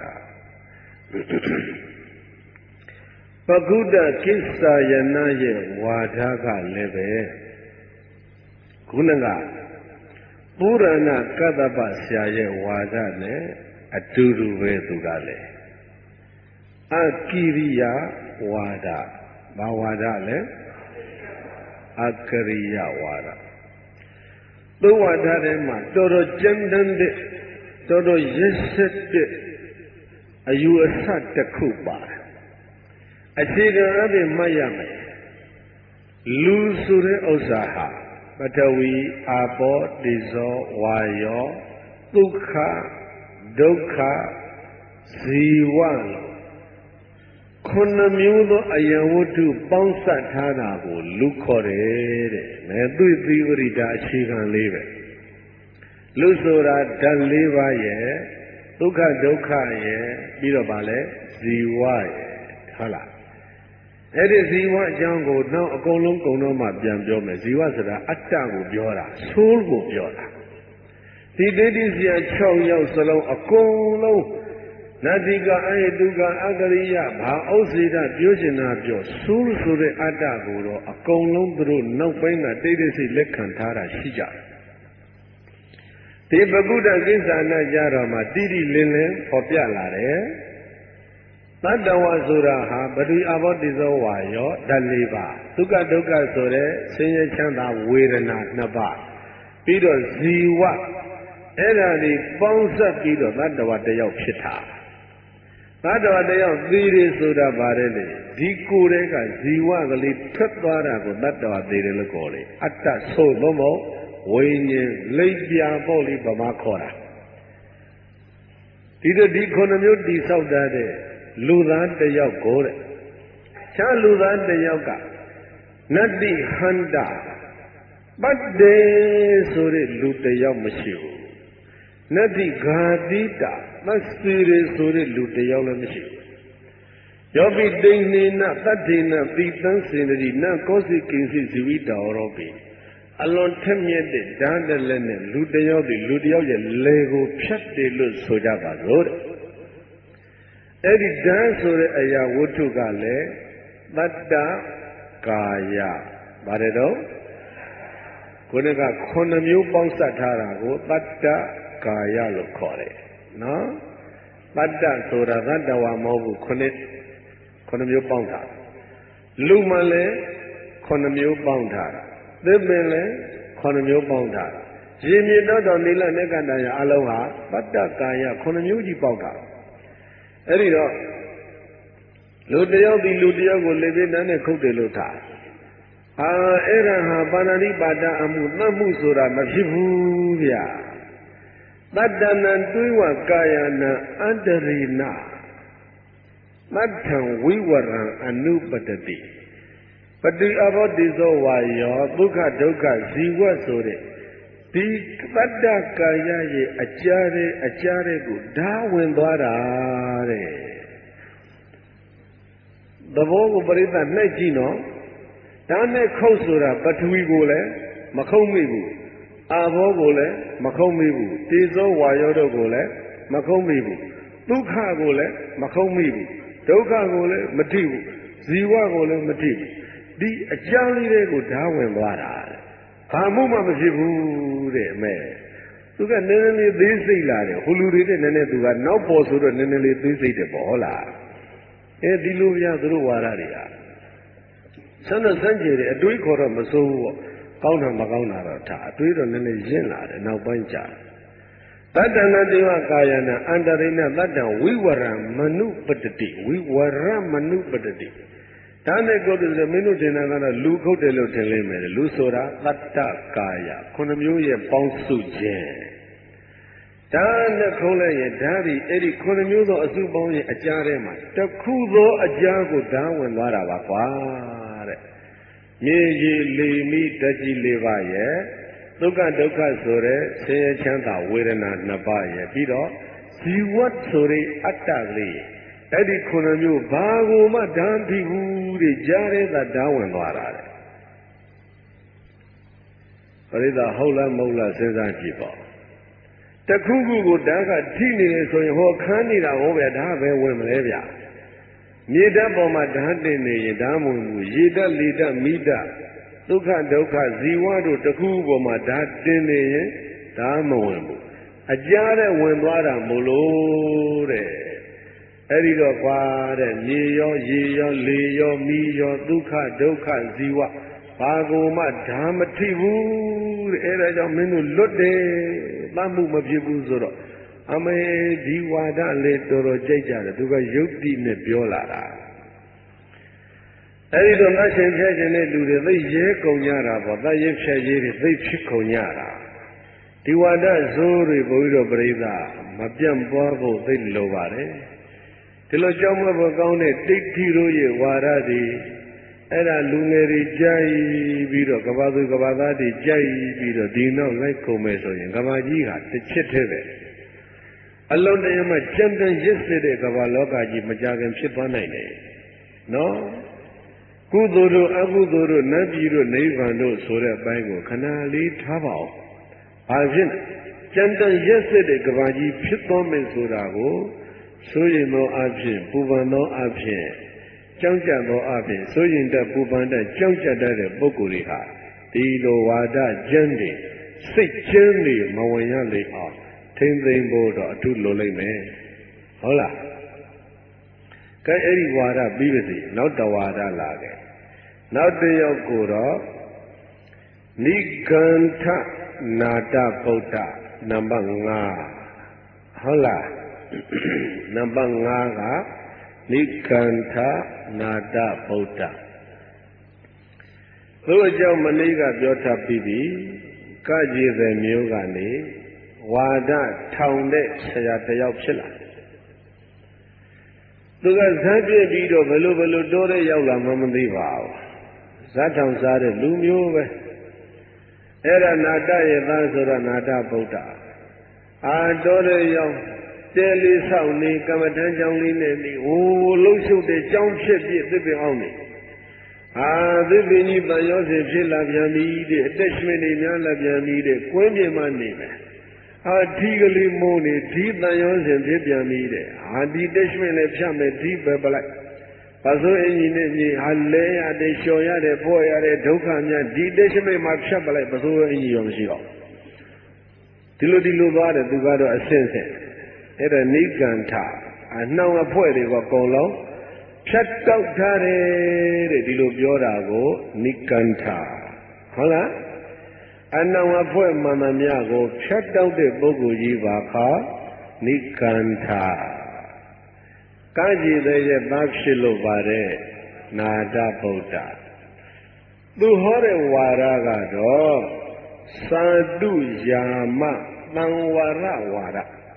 ပကုဒ္ဒကိစ္ဆာယနာရဲ့ဝါဒကလည်းပဲခုနကပုရဏကတ္တပဆရာရဲ့ဝါဒနဲ့အတူတူပဲသူကလည်းအကိရိယဝါဒဘာဝါဒလဲအကရိယဝါဒသူဝါဒထဲမှာတော်တော်ကြမ်းတမ်းတဲ့တော်တော်ရစ်စစ်တဲ့အယူအဆတစ်ခုပါတယ်အခြေခံအပြင်မှတ်ရမယ်လူဆိုတဲ့ဥစ္စာဟာပထဝီအာဘောတေဇောဝါယောဒုက္ခဒုက္ခဇီဝခုနှစ်မျိုးသောအယံဝတ္ထုပေါင်းစပ်ထားတာကိုလူခေါ်တယ်တဲ့မဲသူသီဝရိတာအခြေခံလေးပဲလူဆိုတာဓာတ်၄ပါးရဲ့ဒုက္ခဒုက္ခရဲ့ပြီးတော့ဗာလဲဇီဝရဲ့ဟုတ်လားအဲ့ဒီဇီဝအကြောင်းကိုနောက်အကုန်လုံးကုံတော့မှပြန်ပြောမယ်ဇီဝဆိုတာအတ္တကိုပြောတာဆိုးကိုပြောတာဒီဒိဋ္ဌိဆရာ6ယောက်စလုံးအကုန်လုံးနတ္တိကအဟိတုကအကရိယဘာဥစ္စေတပြောချင်တာပြောဆိုးဆိုတဲ့အတ္တကိုတော့အကုန်လုံးသူတို့နောက်ပိုင်းကတိတ်တိတ်ဆိတ်လက်ခံထားတာရှိကြတယ်ဒီပကုဒ္ဒကိစ္ဆာနာကြတော့မှတိတိလင်းလင်းပေါ်ပြလာတယ်တတ္တဝါဆိုတာဟာပထဝီအာဘောတိဇောဝါယောဓာတ်၄ပါးဒုက္ခဒုက္ခဆိုတဲ့ဆင်းရဲချမ်းသာဝေဒနာ၂ပါးပြီးတော့ဇီဝအဲ့ဒါဒီပေါင်းစပ်ပြီးတော့တတ္တဝါတစ်ယောက်ဖြစ်တာတတ္တဝါတစ်ယောက်သိတယ်ဆိုတာပါတယ်လေဒီကိုယ်တည်းကဇီဝကလေးထွက်သွားတာကိုတတ္တဝါသိတယ်လို့ခေါ်တယ်အတ္တဆိုလို့မို့ဝိညာဉ်လိပ်ပြပေါ့လေဗမာခေါ်တာဒီခုနှစ်မျိုးတိဆောက်တဲ့လူသားတစ်ယောက်ကိုတဲ့ခြားလူသားတစ်ယောက်ကနတ္တိဟန္တာပတ်တေဆိုတဲ့လူတစ်ယောက်မရှိဘူးနတ္တိဂါတိတာသစ္စေရဆိုတဲ့လူတစ်ယောက်လည်းမရှိဘူးယောပိတိန်နေနတတ္ထေနပိတံစေနတိနကောစိကိဉ္စီဇီဝိတာရောပိအလွန်ထက်မြက်တဲ့ဓာတ်တလည်းနဲ့လူတစ်ယောက်ရဲ့လေကိုဖြတ်တယ်လို့ဆိုကြပါလို့တဲ့အဲ့ဒီဓာတ်ဆိုတဲ့အရာဝတ္ထုကလည်းတတ္တကာယပါတယ်တော့ခုနက9မျိုးပေါင်းစပ်ထားတာကိုတတ္တကာယလို့ခေါ်တယ်နော်တတ္တဆိုတာသတ္တဝါမဟုတ်ဘူး9မျိုးပေါင်းထားလူမှလည်း9မျိုးပေါင်းထားတာသစ်ပင်လည်း9မျိုးပေါင်းထားတာရေမြေတော်တော်နေလနဲ့ကတ္တရာအလုံးဟာတတ္တကာယ9မျိုးကြီးပေါင်းထားအဲ့ဒီတော့လူတယောက်ဒီလူတယောက်ကိုလေပေးနဲ့ခုတ်တယ်လို့ထားအဲ့ဒါဟာပါဏာတိပါဒအမှုသတ်မှုဆိုတာမဖြစ်ဘူးဗျာတတ္တနံတွေးဝကာယနာအန္တရိနာမတ္ထံဝိဝရံအနုပတတိပတိအဘောတိသောဝါယောဒုက္ခဒုက္ခဇီဝဆိုတဲ့ဒီတတ္တကာယရဲ့အကြားတဲ့ကိုဓာဝင်သွားတာတဲ့သဘောကိုပရိသတ်နှိုက်ကြည့်နော်ဓာနဲ့ခုတ်ဆိုတာပထဝီကိုလည်းမခုတ်မိဘူးအာဘောကိုလည်းမခုတ်မိဘူးတေဇောဝါယောတို့ကိုလည်းမခုတ်မိဘူးဒုက္ခကိုလည်းမခုတ်မိဘူးဒုက္ခကိုလည်းမထိဘူးဇီဝကိုလည်းမထိဘူးဒီအကြောင်းလေးတွေကိုဓာဝင်သွားတာဘာမှမဖြစ်ဘူးတဲ့အမေသူကနည်းနည်းလေးသေးစိတ်လာတယ်ဟိုလူတွေတဲ့နည်းနည်းသူကနောက်ပေါ်ဆိုတော့နည်းနည်းလေးသေးစိတ်တယ်ပေါ့ဟုတ်လားဒီလိုပြသူတို့ဝါဒတွေကဆန်းတော့ဆန်းကျင်တယ်အတွေးခေါ်တော့မစိုးဘူးပေါ့ကောင်းတာမကောင်းတာတော့ထားအတွေးတော့နည်းနည်းရင့်လာတယ်နောက်ပိုင်းကျတတ္တနာတေဝကာယနာအန္တရိဏတတ္တဝိဝရမနုပတတိဝိဝရမနုပတတိဒါနဲ့ကိုယ်တည်းမင်းတို့ထင်တာကတော့လူခုတ်တယ်လို့ထင်လိမ့်မယ်လူဆိုတာတတ္တကာယ9မျိုးရဲ့ပေါင်းစုခြင်းဒါနဲ့ခုံးလိုက်ရင်ဓာတ်ဒီအဲ့ဒီ9မျိုးသောအစုပေါင်းရဲ့အကြားထဲမှာတစ်ခုသောအကြားကိုဓာတ်ဝင်သွားတာပါကွာတဲ့မြေကြီးလေမိတကြီး၄ပါးရဲ့ဒုက္ခဒုက္ခဆိုတဲ့ဆင်းရဲချမ်းသာဝေဒနာ2ပါးရဲ့ပြီးတော့ဇီဝတ်ဆိုတဲ့အတ္တလေးအဲ့ဒီ9မျိုးဘာကိုမှဓာတ်ပြီးဘူးတဲ့ကြားတဲ့သာဓာတ်ဝင်သွားတာတဲ့ပရိသတ်ဟုတ်လားမဟုတ်လားစဉ်းစားကြည့်ပါတခုခုကိုဓာတ်ကထိနေတယ်ဆိုရင်ဟောခန်းနေတာဟောဗျာဓာတ်ပဲဝင်မလဲဗျာမြေဓာတ်ပေါ်မှာဓာတ်တင်နေရင်ဓာတ်ဝင်ဘူးရေဓာတ်လေဓာတ်မိဓာတ်ဒုက္ခဒုက္ခဇီဝတို့တခုခုပေါ်မှာဓာတ်တင်နေရင်ဓာတ်မဝင်ဘူးအကြားတဲ့ဝင်သွားတာမို့လို့တဲ့အဲ့ဒီတော့ကွာတဲ့မြေရောရေရောလေရောမိရောဒုက္ခဒုက္ခဇီဝဘာကိုမှဓာမထိဘူးတဲ့အဲ့ဒါကြောင့်မင်းတို့လွတ်တယ်သတ်မှုမဖြစ်ဘူးဆိုတော့အမေဒီဝါဒလေတော်တော်ကြိတ်ကြတယ်သူကယုတ်တိနဲ့ပြောလာတာအဲ့ဒီတော့ငါရှင်ဖြတ်ခြင်းတဲ့လူတွေသိရဲကုန်ကြတာပေါ့သတ်ရဲဖြတ်ရဲတွေသိဖြစ်ကုန်ကြတာဒီဝါဒဇိုးတွေဘုန်းကြီးတို့ပြိဿမပြန့်ပွားဖို့သိလိုပါတယ်ဒီလိုကြောင်းမဖို့ကောင်းတဲ့တိဋ္ဌိတို့ရဲ့ဝါဒတွေအဲ့ဒါလူငယ်တွေကြိုက်ပြီးတော့ကဘာသူကဘာသားတွေကြိုက်ပြီးတော့ဒီနောက်လိုက်ကုန်မယ်ဆိုရင်ကဘာကြီးဟာတစ်ချက်တည်းပဲအလုံးတရမကြံတန်ရစ်စစ်တဲ့ကဘာလောကကြီးမကြခင်ဖြစ်သွားနိုင်တယ်နော်ကုသိုလ်တို့အကုသိုလ်တို့နတ်ပြည်တို့နိဗ္ဗာန်တို့ဆိုတဲ့အပိုင်းကိုခဏလေးထားပါအောင်ဘာဖြစ်လဲကြံတန်ရစ်စစ်တဲ့ကဘာကြီးဖြစ်သွားမယ်ဆိုတာကိုဆိုရင်သောအဖြစ်ပူပန်သောအဖြစ်ကြောက်ကြသောအဖြစ်ဆိုရင်တပူပန်တဲ့ကြောက်ကြတဲ့ပုဂ္ဂိုလ်တွေဟာဒီလိုဝါဒကျမ်းတွေစိတ်ကျမ်းတွေမဝင်ရလေအောင်ထိမ့်သိမ့်ဖို့တော့အထုလိုလိမ့်မယ်ဟုတ်လားကဲအဲ့ဒီဝါဒပြီးပြီနောက်တဝါဒလာခဲ့နောက်တစ်ယောက်ကိုတော့နိဂန္ဓနာတဗုဒ္ဓနံပါတ်5ဟုတ်လားနံပါတ်5ကနိဂန္ဓနာတဗုဒ္ဓသူအကြောင်းမနေ့ကပြောထားပြီးပြီကကြည်တဲ့မျိုးကနေဝါဒထောင်တဲ့ဆရာတယောက်ဖြစ်လာသူကဇာပြည့်ပြီးတော့ဘယ်လိုတိုးတဲ့ရောက်လာမှမသိပါဘူးဇာထောင်စားတဲ့လူမျိုးပဲအဲ့ဒါနာတရဲ့သားဆိုတော့နာတဗုဒ္ဓတိုးတဲ့ရောက်တဲလေးဆောက်နေကမ္မထမ်းကျောင်းလေးနဲ့နေဟိုလှုပ်ရှုပ်တဲ့ကျောင်းဖြစ်ပြသစ်ပင်အောင်နေသစ်ပင်ကြီးပန်ရောစင်ဖြစ်လာပြန်ပြီတဲ့ attachment တွေများလာပြန်ပြီတဲ့ကွင်းပြင်မှနေမယ်ထီကလေးမိုးနေဒီပန်ရောစင်ဖြစ်ပြန်ပြီတဲ့ဒီ attachment လည်းဖြတ်မယ်ဒီပဲပလိုက်ဘာလို့အင်းကြီးနဲ့ညီလဲရတဲ့လျှော်ရတဲ့ဖွဲ့ရတဲ့ဒုက္ခများဒီ attachment မှာဖြတ်ပလိုက်ဘာလို့အင်းကြီးရောမရှိတော့ဒီလိုသွားတယ်သူကတော့အဆင့်ဆင့်အဲ့ဒါနိဂန္ဓအနှောင်အဖွဲ့တွေကအကုန်လုံးဖြတ်တောက်ထားတယ်တဲ့ဒီလိုပြောတာကိုနိဂန္ဓဟုတ်လားအနှောင်အဖွဲ့မှန်မှန်များကိုဖြတ်တောက်တဲ့ပုဂ္ဂိုလ်ကြီးပါခါနိဂန္ဓကားကြည်တဲ့ရဲ့သားဖြစ်လို့ပါတယ်နာဒဗုဒ္ဓသူဟောတဲ့ဝါဒကတော့သာတုယာမသံဝရဝါဒ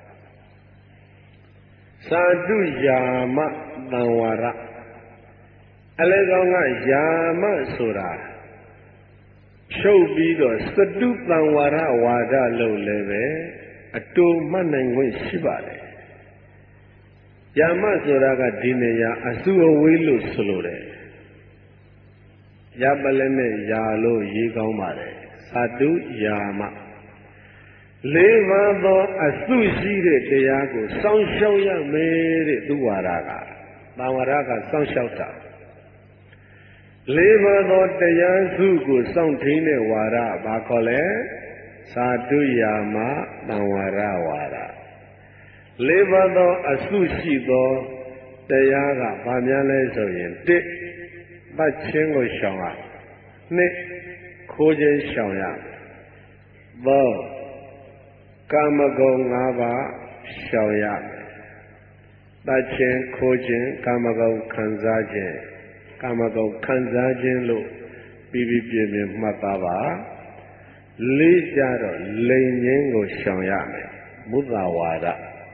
သာတုယာမသံဝရအလဲကောင်းကယာမဆိုတာဖြုတ်ပြီးတော့သတုသံဝရဝါဒလို့လည်းပဲအတူမှတ်နိုင်ခွင့်ရှိပါတယ်ယာမဆိုတာကဒီနေရာအစုအဝေးလို့ဆိုလိုတယ်ရပလည်းနဲ့ယာလို့ရေးကောင်းပါတယ်သတုယာမလေးပါးသောအစုရှိတဲ့တရားကိုစောင့်ရှောက်ရမယ်တဲ့သူဝါဒကသံဝရကစောင့်ရှောက်တာလေးပါးသောတရားစုကိုစောင့်ထိန်တဲ့ဝါဒဘာခေါ်လဲသာတုယာမသံဝရဝါဒလေးပါးသောအစုရှိသောတရားကဘာများလဲဆိုရင်တစ်ပတ်ချင်းကိုရှောင်ရနှစ်ခိုးခြင်းရှောင်ရသုံးကာမဂုဏ်၅ပါးရှောင်ရပတ်ချင်းခိုးခြင်းကာမဂုဏ်ခံစားခြင်းကာမဂုဏ်ခံစားခြင်းလို့ပြီးပြည့်ပြည့်မှတ်သားပါလေးကြတော့လိမ်ငင်းကိုရှောင်ရမယ်မုသဝါဒ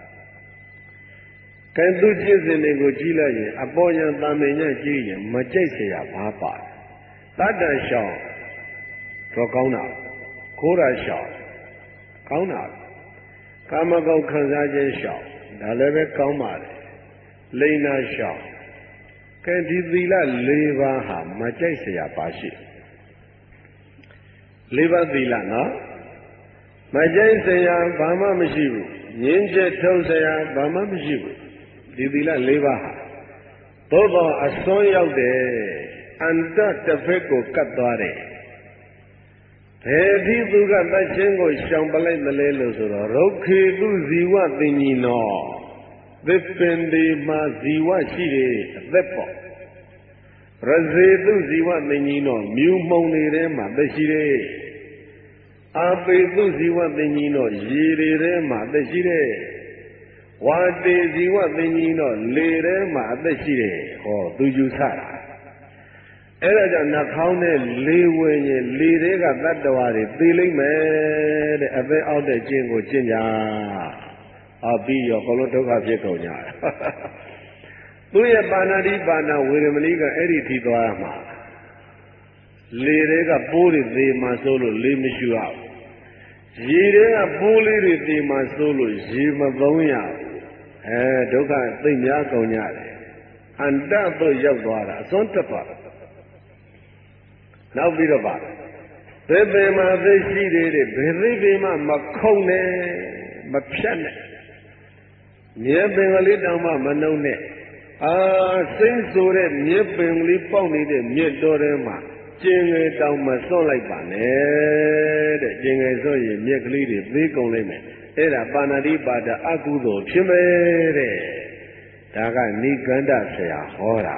ကဲသူကျင့်စဉ်တွေကိုကြည့်လိုက်ရင်အပေါ်ယံတာမင်ညကြည့်ရင်မကြိုက်เสียဘာပါတတ္တရှောင်တော့ကောင်းတာခိုးတာရှောင်ကောင်းတာကာမဂုဏ်ခံစားခြင်းရှောင်ဒါလည်းပဲကောင်းပါတယ်လိမ္မာရှောင်ကဲဒီသီလ၄ပါးဟာမကြိုက်เสียပါရှိ၄ပါးသီလနော်မကြိုက်เสียဘာမှမရှိဘူးငြင်းချက်ထုတ်เสียဘာမှမရှိဘူးဒီသီလ၄ပါးဟာသို့တော်အစွန်းရောက်တယ်အန္တတစ်ဖက်ကိုကတ်သွားတယ်ဘယ်ဒီသူကတတ်ချင်းကိုရှောင်ပလိုက်မလဲလို့ဆိုတော့ရုခေသူဇီဝသင်္ညီနောသစ်ပင်ဒီမှာဇီဝရှိတယ်အသက်ပေါ့ရဇေသူဇီဝသင်္ညီနောမြူမှုံနေထဲမှာသက်ရှိတယ်အာပေသူဇီဝသင်္ညီနောရေတွေထဲမှာသက်ရှိတယ်ဝါတေဇီဝသင်္ညီနောလေထဲမှာအသက်ရှိတယ်ဟောသူယူဆတာအဲ့ဒါကြောင့်နှာခေါင်းနဲ့လေဝင်ရင်လေတွေကတတ္တဝါတွေသိလိမ့်မယ်တဲ့အသက်အောက်တဲ့ကျင့်ကိုကျင့်ကြပြီးရောဘလို့ဒုက္ခဖြစ်ကုန်ကြတယ်သူရဲ့ပါဏာတိပါဏဝေရမဏိကအဲ့ဒီထိသွားမှာလေတွေကပိုးတွေသေမှဆိုလို့လေမရှိရဘူးရေတွေကပိုးလေးတွေသေမှဆိုလို့ရေမသုံးရဘူးဒုက္ခသိများကုန်ကြတယ်အန္တတော့ရောက်သွားတာအစွန်းတက်ပါနောက်ပြီးတော့ပါသေပေမှာသိရှိသေးတယ်ဘယ်သိပေမှာမခုံနဲ့မဖြတ်နဲ့မြေပင်ကလေးတောင်မှမနှုံနဲ့စိမ့်ဆိုတဲ့မြေပင်ကလေးပေါက်နေတဲ့မြစ်တော်ထဲမှာကျင်ငယ်တောင်မစွန့်လိုက်ပါနဲ့တဲ့ကျင်ငယ်ဆိုရင်မြက်ကလေးတွေသေးကုန်လိမ့်မယ်အဲ့ဒါပါဏာတိပါဒအကုသိုလ်ဖြစ်မယ်တဲ့ဒါကနိကန္ဒဆရာဟောတာ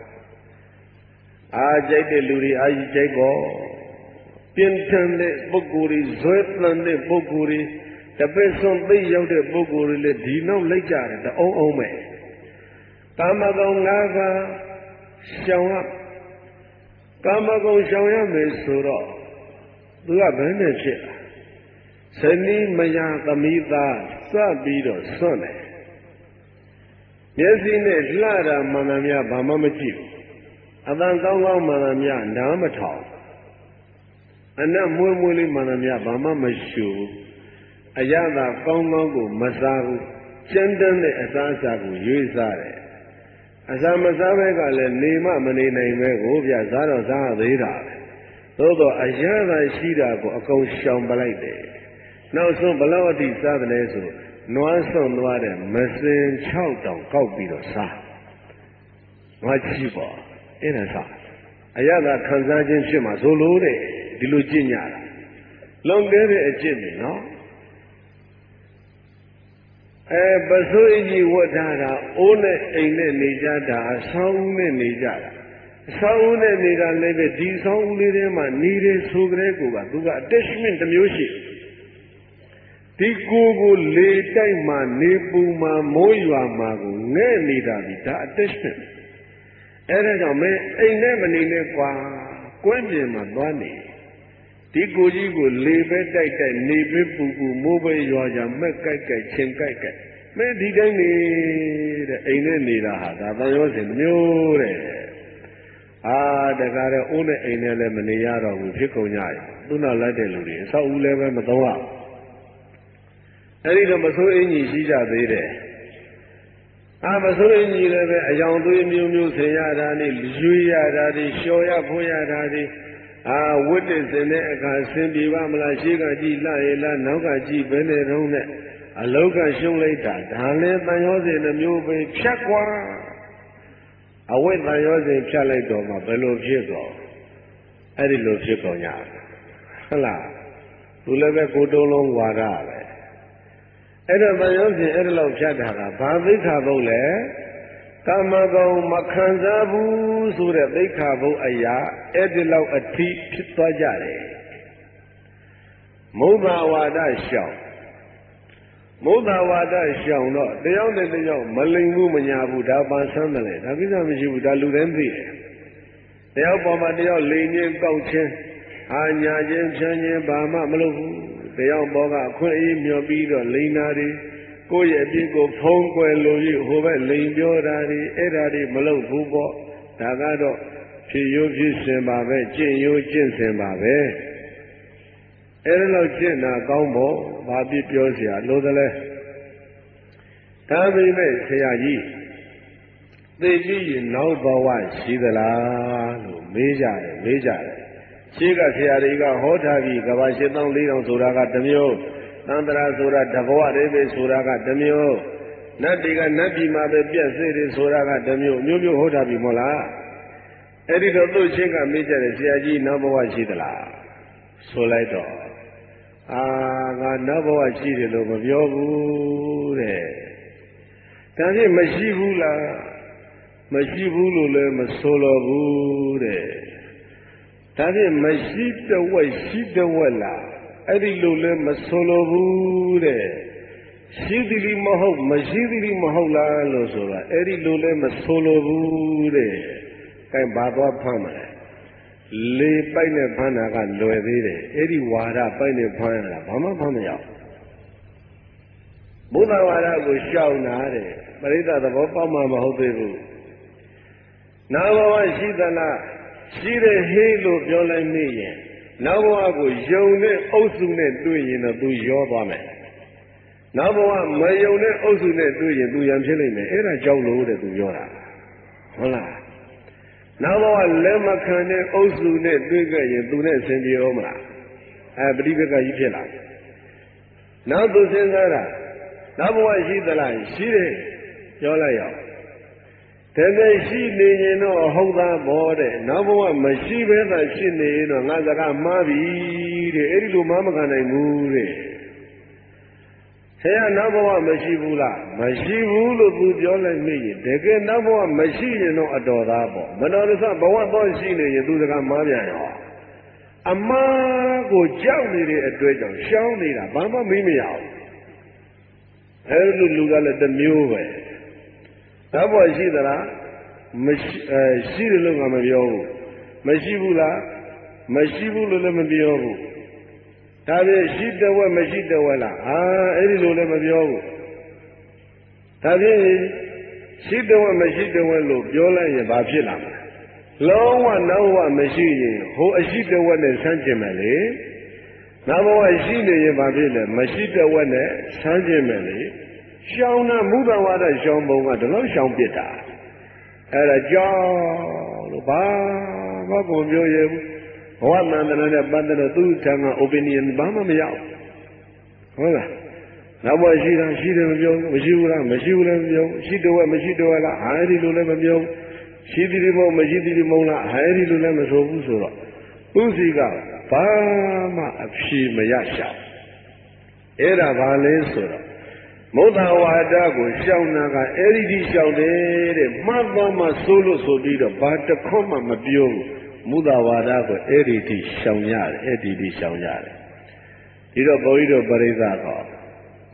ကြိုက်တဲ့လူတွေအာကြီးကြိုက်ပေါ့ပြင်းထန်တဲ့ပုဂ္ဂိုလ်တွေဇွဲသန်တဲ့ပုဂ္ဂိုလ်တွေတပည့်ဆုံးသိရောက်တဲ့ပုဂ္ဂိုလ်တွေလည်းဒီနောက်လိုက်ကြတယ်တအုံးအောင်မဲ့ကာမဂုဏ်၅ပါးရှောင်ရကာမဂုဏ်ရှောင်ရမယ်ဆိုတော့သူကဘယ်နဲ့ဖြစ်ဇနီးမယားသမီးသားစပြီးတော့စွန့်တယ်မျက်စိနဲ့လှတာမှန်မှန်များဘာမှမကြည့်ဘူးအတန်ကောင်းကောင်းမှန်မှန်များနားမထောင်အနက်မွေးမွေးလေးမှန်မှန်များဘာမှမရှူအရသာကောင်းကောင်းကိုမစားဘူးကျန်းတန်းတဲ့အစားအစာကိုရွေးစားတယ်အစာမစားဘဲကလည်းနေမမနေနိုင်ပဲကိုဗျစားတော့စားသေးတာသို့တော့အရသာရှိတာကိုအကုန်ရှောင်ပလိုက်တယ်နောက်ဆုံးဘလောက်အထိစားတယ်လဲဆိုနွားဆွန့်သွားတဲ့မစင်6တောင်ကောက်ပြီးတော့စားငါကြည့်ပါအဲ့ဒါစားအရသာခံစားခြင်းဖြစ်မှာဆိုလို့တဲ့ဒီလိုကြင့်ကြတာလွန်ခဲ့တဲ့အကျင့်တွေနော်ပစိုးအကြီးဝတ်ထားတာအိုးနဲ့အိမ်နဲ့နေကြတာအဆောင်းဦးနဲ့နေကြတာအဆောင်းဦးနဲ့နေတာလည်းပဲဒီဆောင်းဦးလေးထဲမှာနေတယ်ဆိုကြတဲ့ကူကသူက attachment တစ်မျိုးရှိဒီကိုလေတိုက်မှနေပူမှမိုးရွာမှကိုငဲ့နေတာဒီဒါ attachment အဲ့ဒါကြောင့်မင်းအိမ်နဲ့မနေနဲ့ကွာကွင်းပြင်မှာသွားနေဒီကိုကြီးကိုလေပဲတိုက်တိုက်နေပဲပူပူမိုးပဲရွာကြမက်ကြိုက်ကြိုက်ချင်းကြိုက်ကြိုက်မင်းဒီတိုင်းနေတဲ့အိမ်နဲ့နေတာဟာဒါတန်ရောစင်မျိုးတဲ့တကားတဲ့အိုးနဲ့အိမ်နဲ့လည်းမနေရတော့ဘူးဖြစ်ကုန်ကြရသူ့နောက်လိုက်တဲ့လူတွေအဆောက်အဦလည်းပဲမသုံးရအဲ့ဒီတော့မဆိုးအင်ကြီးရှိကြသေးတယ်မဆိုးအင်ကြီးလည်းပဲအယောင်သွေးမျိုးမျိုးဆင်ရတာနေရွေးရတာတွေလျှော်ရဖွေးရတာတွေဝတ်တဲ့စင်တဲ့အခါဆင်ပြေပါမလားရှေ့ကကြည့်လှရဲ့လားနောက်ကကြည့်ဘယ်နဲ့တုံးနဲ့အလောက်ကရှုံးလိုက်တာဒါလည်းတန်ရောစင်နှမျိုးပဲဖြတ်ကွာအဝိတ္တရောစင်ဖြတ်လိုက်တော့မှဘယ်လိုဖြစ်တော့အဲ့ဒီလိုဖြစ်ကုန်ကြဟုတ်လားသူလည်းပဲကိုတုံးလုံးဝါဒပဲအဲ့တော့တန်ရောစင်အဲ့ဒီလောက်ဖြတ်တာကဘာသိက္ခာပုဒ်လဲကာမဂုဏ်မခံစားဘူးဆိုတဲ့သိက္ခာပုဒ်အရာအဲ့ဒီလောက်အထိဖြစ်သွားကြတယ်မုဒ္ဒဝါဒရှောင်မုဒ္ဒဝါဒရှောင်တော့တယောက်နဲ့တယောက်မလိမ်ဘူးမညာဘူးဒါပန်းဆန်းမလဲဒါကိစ္စမရှိဘူးဒါလူတိုင်းသိတယ်တယောက်ပေါ်မှာတယောက်လိမ်ချင်းကောက်ချင်းညာချင်းဖြန်းချင်းဘာမှမလုပ်ဘူးတယောက်ပေါ်ကအခွင့်အရေးမျှော်ပြီးတော့လိမ်နာတွေကိုယ့်ရဲ့အပြစ်ကိုဖုံးကွယ်လို့ရဟိုဘက်လိမ်ပြောတာတွေအဲ့ဒါတွေမလုပ်ဘူးပေါ့ဒါကတော့ဖြစ်ရိုးဖြစ်စဉ်ပါပဲကျင့်ရိုးကျင့်စဉ်ပါပဲအဲ့ဒါလောက်ကျင့်တာကောင်းဖို့ဘာပြပြောเสียလို့သလဲဒါပေမဲ့ဆရာကြီးသိပြီးရင်နောက်ဘဝရှိသလားလို့မေးကြတယ်ရှင်းကဆရာတွေကဟောထားပြီးကဘာ8400ဆိုတာကတစ်မျိုးသန္တရာဆိုတာတဘဝတည်းပဲဆိုတာကတစ်မျိုးနတ်တွေကနတ်ပြည်မှာပဲပြည့်စုံတယ်ဆိုတာကတစ်မျိုးမျိုးဟောထားပြီမဟုတ်လားအဲ့ဒီတော့သူ့ရှင်းကမေးကြတယ်ဆရာကြီးနောက်ဘဝရှိသလားဆိုလိုက်တော့ငါနောက်ဘဝရှိတယ်လို့မပြောဘူးတဲ့ဒါဖြင့်မရှိဘူးလားမရှိဘူးလို့လည်းမဆိုလိုဘူးတဲ့ဒါဖြင့်မရှိတဝက်ရှိတဝက်လားအဲ့ဒီလိုလည်းမဆိုလိုဘူးတဲ့ရှိသည်လီမဟုတ်မရှိသည်လီမဟုတ်လားလို့ဆိုတာအဲ့ဒီလိုလည်းမဆိုလိုဘူးတဲ့အဲဘာသွားဖမ်းမလဲလေပိုက်နဲ့ဖမ်းတာကလွယ်သေးတယ်အဲ့ဒီဝါဒပိုက်နဲ့ဖမ်းရတာဘာမှဖမ်းမရဘူးဘုရားဝါဒကိုရှောင်တာတဲ့ပရိသတ်သဘောပေါက်မှမဟုတ်သေးဘူးနာဘဝရှိသလားရှိတဲ့ဟေးလို့ပြောလိုက်မိရင်နောက်ဘဝကိုယုံတဲ့အုပ်စုနဲ့တွေ့ရင်တော့သူရောသွားမယ်နောက်ဘဝမယုံတဲ့အုပ်စုနဲ့တွေ့ရင်သူရံဖြစ်လိမ့်မယ်အဲ့ဒါကြောက်လို့တဲ့သူပြောတာဟုတ်လားနောက်ဘဝလက်မခံတဲ့အုပ်စုနဲ့တွေ့ခဲ့ရင်သူနဲ့ဆင်ပြေရောမလားပဋိပက္ခကြီးဖြစ်လာတယ်နောက်သူစဉ်းစားတာနောက်ဘဝရှိသလားရှိတယ်ပြောလိုက်ရအောင်တကယ်ရှိနေရင်တော့ဟုတ်သားဘောတဲ့နောက်ဘဝမရှိဘဲသာရှိနေရင်တော့ငါစကားမှားပြီတဲ့အဲ့ဒီလိုမှမခံနိုင်ဘူးတဲ့ဆရာနောက်ဘဝမရှိဘူးလားမရှိဘူးလို့သူပြောလိုက်မိရင်တကယ်နောက်ဘဝမရှိရင်တော့အတော်သားပေါ့မတော်တဆဘဝတော့ရှိနေရင်သူစကားမှားပြန်ရောအမှားကိုကြောက်နေတဲ့အတွက်ကြောင့်ရှောင်းနေတာဘာမှမေးမရဘူးအဲ့လိုလူကလည်းတစ်မျိုးပဲနောက်ဘဝရှိသလားရှိတယ်လို့ငါမပြောဘူးမရှိဘူးလားမရှိဘူးလို့လည်းမပြောဘူးဒါဖြင့်ရှိတဝက်မရှိတဝက်လားအဲ့ဒီလိုလည်းမပြောဘူးဒါဖြင့်ရှိတဝက်မရှိတဝက်လို့ပြောလိုက်ရင်ဘာဖြစ်လာမလဲလုံးဝနောက်ဘဝမရှိရင်ဟိုအရှိတဝက်နဲ့ဆန်းကျင်မယ်လေနောက်ဘဝရှိနေရင်ဘာဖြစ်လဲမရှိတဝက်နဲ့ဆန်းကျင်မယ်လေရှောင်းတာမူတဝါဒရှောင်းပုံကဒီလောက်ရှောင်းပစ်တာအဲ့ဒါကြောက်လို့ဘာမှကိုပြောရဘူးဘဝတန်တရာနဲ့ပတ်သက်တဲ့သူ့ထံက opinion ဘာမှမရဘူးဟုတ်လားနောက်ဘဝရှိတာရှိတယ်မပြောဘူးမရှိဘူးလားမရှိဘူးလည်းမပြောဘူးရှိတော့မရှိတော့လားအဲ့ဒီလိုလည်းမပြောဘူးရှိသည်ဒီမဟုတ်မရှိသည်ဒီမဟုတ်လားအဲ့ဒီလိုလည်းမဆိုဘူးဆိုတော့သူစီကဘာမှအဖြေမရရှာအဲ့ဒါဘာလဲဆိုတော့မုဒ္ဒဝါဒကိုရှောင်တာကအဲ့ဒီဒီရှောင်တယ်တဲ့မှတ်သွားမှဆိုလို့ဆိုပြီးတော့ဘာတစ်ခွမှမပြောဘူးမုဒ္ဒဝါဒကိုအဲ့ဒီဒီရှောင်ရတယ်အဲ့ဒီဒီရှောင်ရတယ်ဒီတော့ဘုန်းကြီးတို့ပရိသတ်က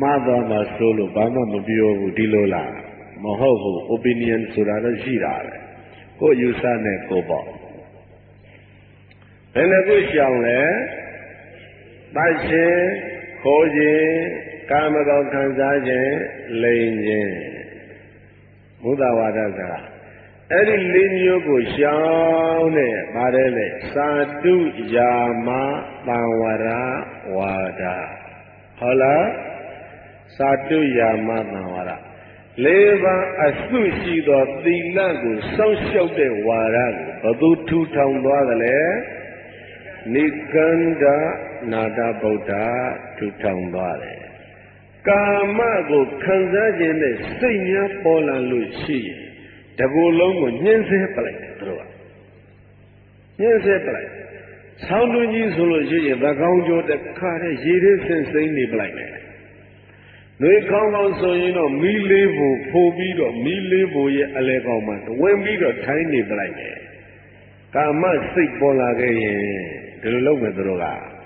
မှားသွားမှာစိုးလို့ဘာမှမပြောဘူးဒီလိုလားမဟုတ်ဘူး opinion ဆိုတာတော့ရှိတာပဲကိုယ်ယူဆနဲ့ကိုယ်ပေါ့ဘယ်နှခုရှောင်လဲတတ်ရှင်ခိုးခြင်းကာမဂုဏ်ခံစားခြင်းလိမ်ခြင်းဘုဒ္ဓဝါဒကအဲ့ဒီလေးမျိုးကိုရှောင်တဲ့ပါတယ်လေသာတုယာမတံဝရဝါဒဟုတ်လားသာတုယာမတံဝရလေးပါးအစုရှိသောသီလကိုစောင့်ရှောက်တဲ့ဝါဒကိုဘသူထူထောင်သွားသလဲနိကန္ဒနာတဗုဒ္ဓထူထောင်သွားတယ်ကာမကိုခံစားခြင်းနဲ့စိတ်များပေါ်လာလို့ရှိရင်တကူလုံးကိုညှင်းဆဲပလိုက်တယ်သူတို့ကညှင်းဆဲပလိုက်ဆောင်းတွင်းကြီးဆိုလို့ရှိရင်သကောင်းကျော်တစ်ခါတည်းရေထဲဆင်းစိမ့်နေပလိုက်တယ်နှွေခေါင်းကောင်းဆိုရင်တော့မီးလေးဖို့ဖိုးပြီးတော့မီးလေးဖို့ရဲ့အလဲကောင်းမှဝင်ပြီးတော့ထိုင်းနေပလိုက်တယ်ကာမစိတ်ပေါ်လာခဲ့ရင်ဒီလိုလုပ်မယ်သူတို့က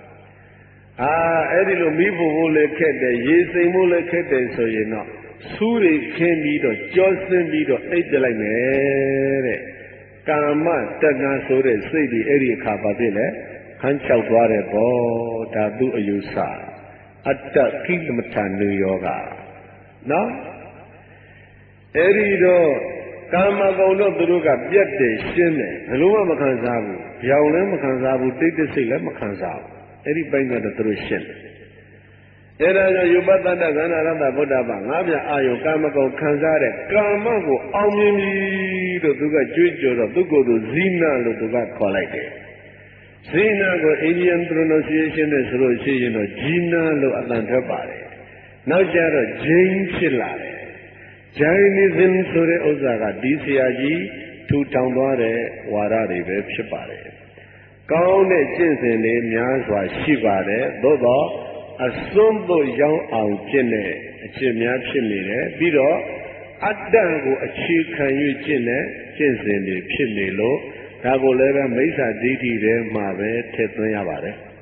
အဲ့ဒီလိုမီးဖို့လည်းခက်တယ်ရေစိမ်ဖို့လည်းခက်တယ်ဆိုရင်တော့ဆူးတွေခင်းပြီးတော့ကြောဆင်းပြီးတော့အိပ်ပြလိုက်မယ်တဲ့ကာမတဏှာဆိုတဲ့စိတ်တွေအဲ့ဒီအခါပါဖြစ်လေခန်းချောက်သွားတယ်ပေါ့ဒါသူအယူဆအတ္တကိလမထာနုယောဂနော်အဲ့ဒီတော့ကာမဂုဏ်တော့သူတို့ကပြတ်တယ်ရှင်းတယ်ဘယ်လိုမှမခံစားဘူးကြောင်လည်းမခံစားဘူးတိတ်တဆိတ်လည်းမခံစားဘူးအဲ့ဒီပိုင်းကတော့သူတို့ရှင်းတယ်အဲ့ဒါကြောင့်ယုပတ္တသန္နာရတ္တဗုဒ္ဓဘာငါးပြအာယုကာမဂုဏ်ခံစားတဲ့ကာမကိုအောင်မြင်ပြီလို့သူကကြွေးကြော်တော့သူကိုယ်သူဇိနာလို့သူကခေါ်လိုက်တယ်ဇိနာကို Indian pronunciation နဲ့ဆိုလို့ရှိရင်တော့ဂျီနာလို့အတန်ထွက်ပါတယ်နောက်ကျတော့ဂျိန်းဖြစ်လာတယ်ဂျိုင်းနိဇမ်ဆိုတဲ့ဥစ္စာကဒီဆရာကြီးထူထောင်သွားတဲ့ဝါဒတွေပဲဖြစ်ပါတယ်ကောင်းတဲ့ကျင့်စဉ်တွေများစွာရှိပါတယ်သို့တော့အစွန်းသို့ရောက်အောင်ကျင့်တဲ့အကျင့်များဖြစ်နေတယ်ပြီးတော့အတ္တကိုအခြေခံ၍ကျင့်တဲ့ကျင့်စဉ်တွေဖြစ်နေလို့ဒါကိုလည်းပဲမိစ္ဆာဒိဋ္ဌိထဲမှာပဲထည့်သွင်းရပါတယ်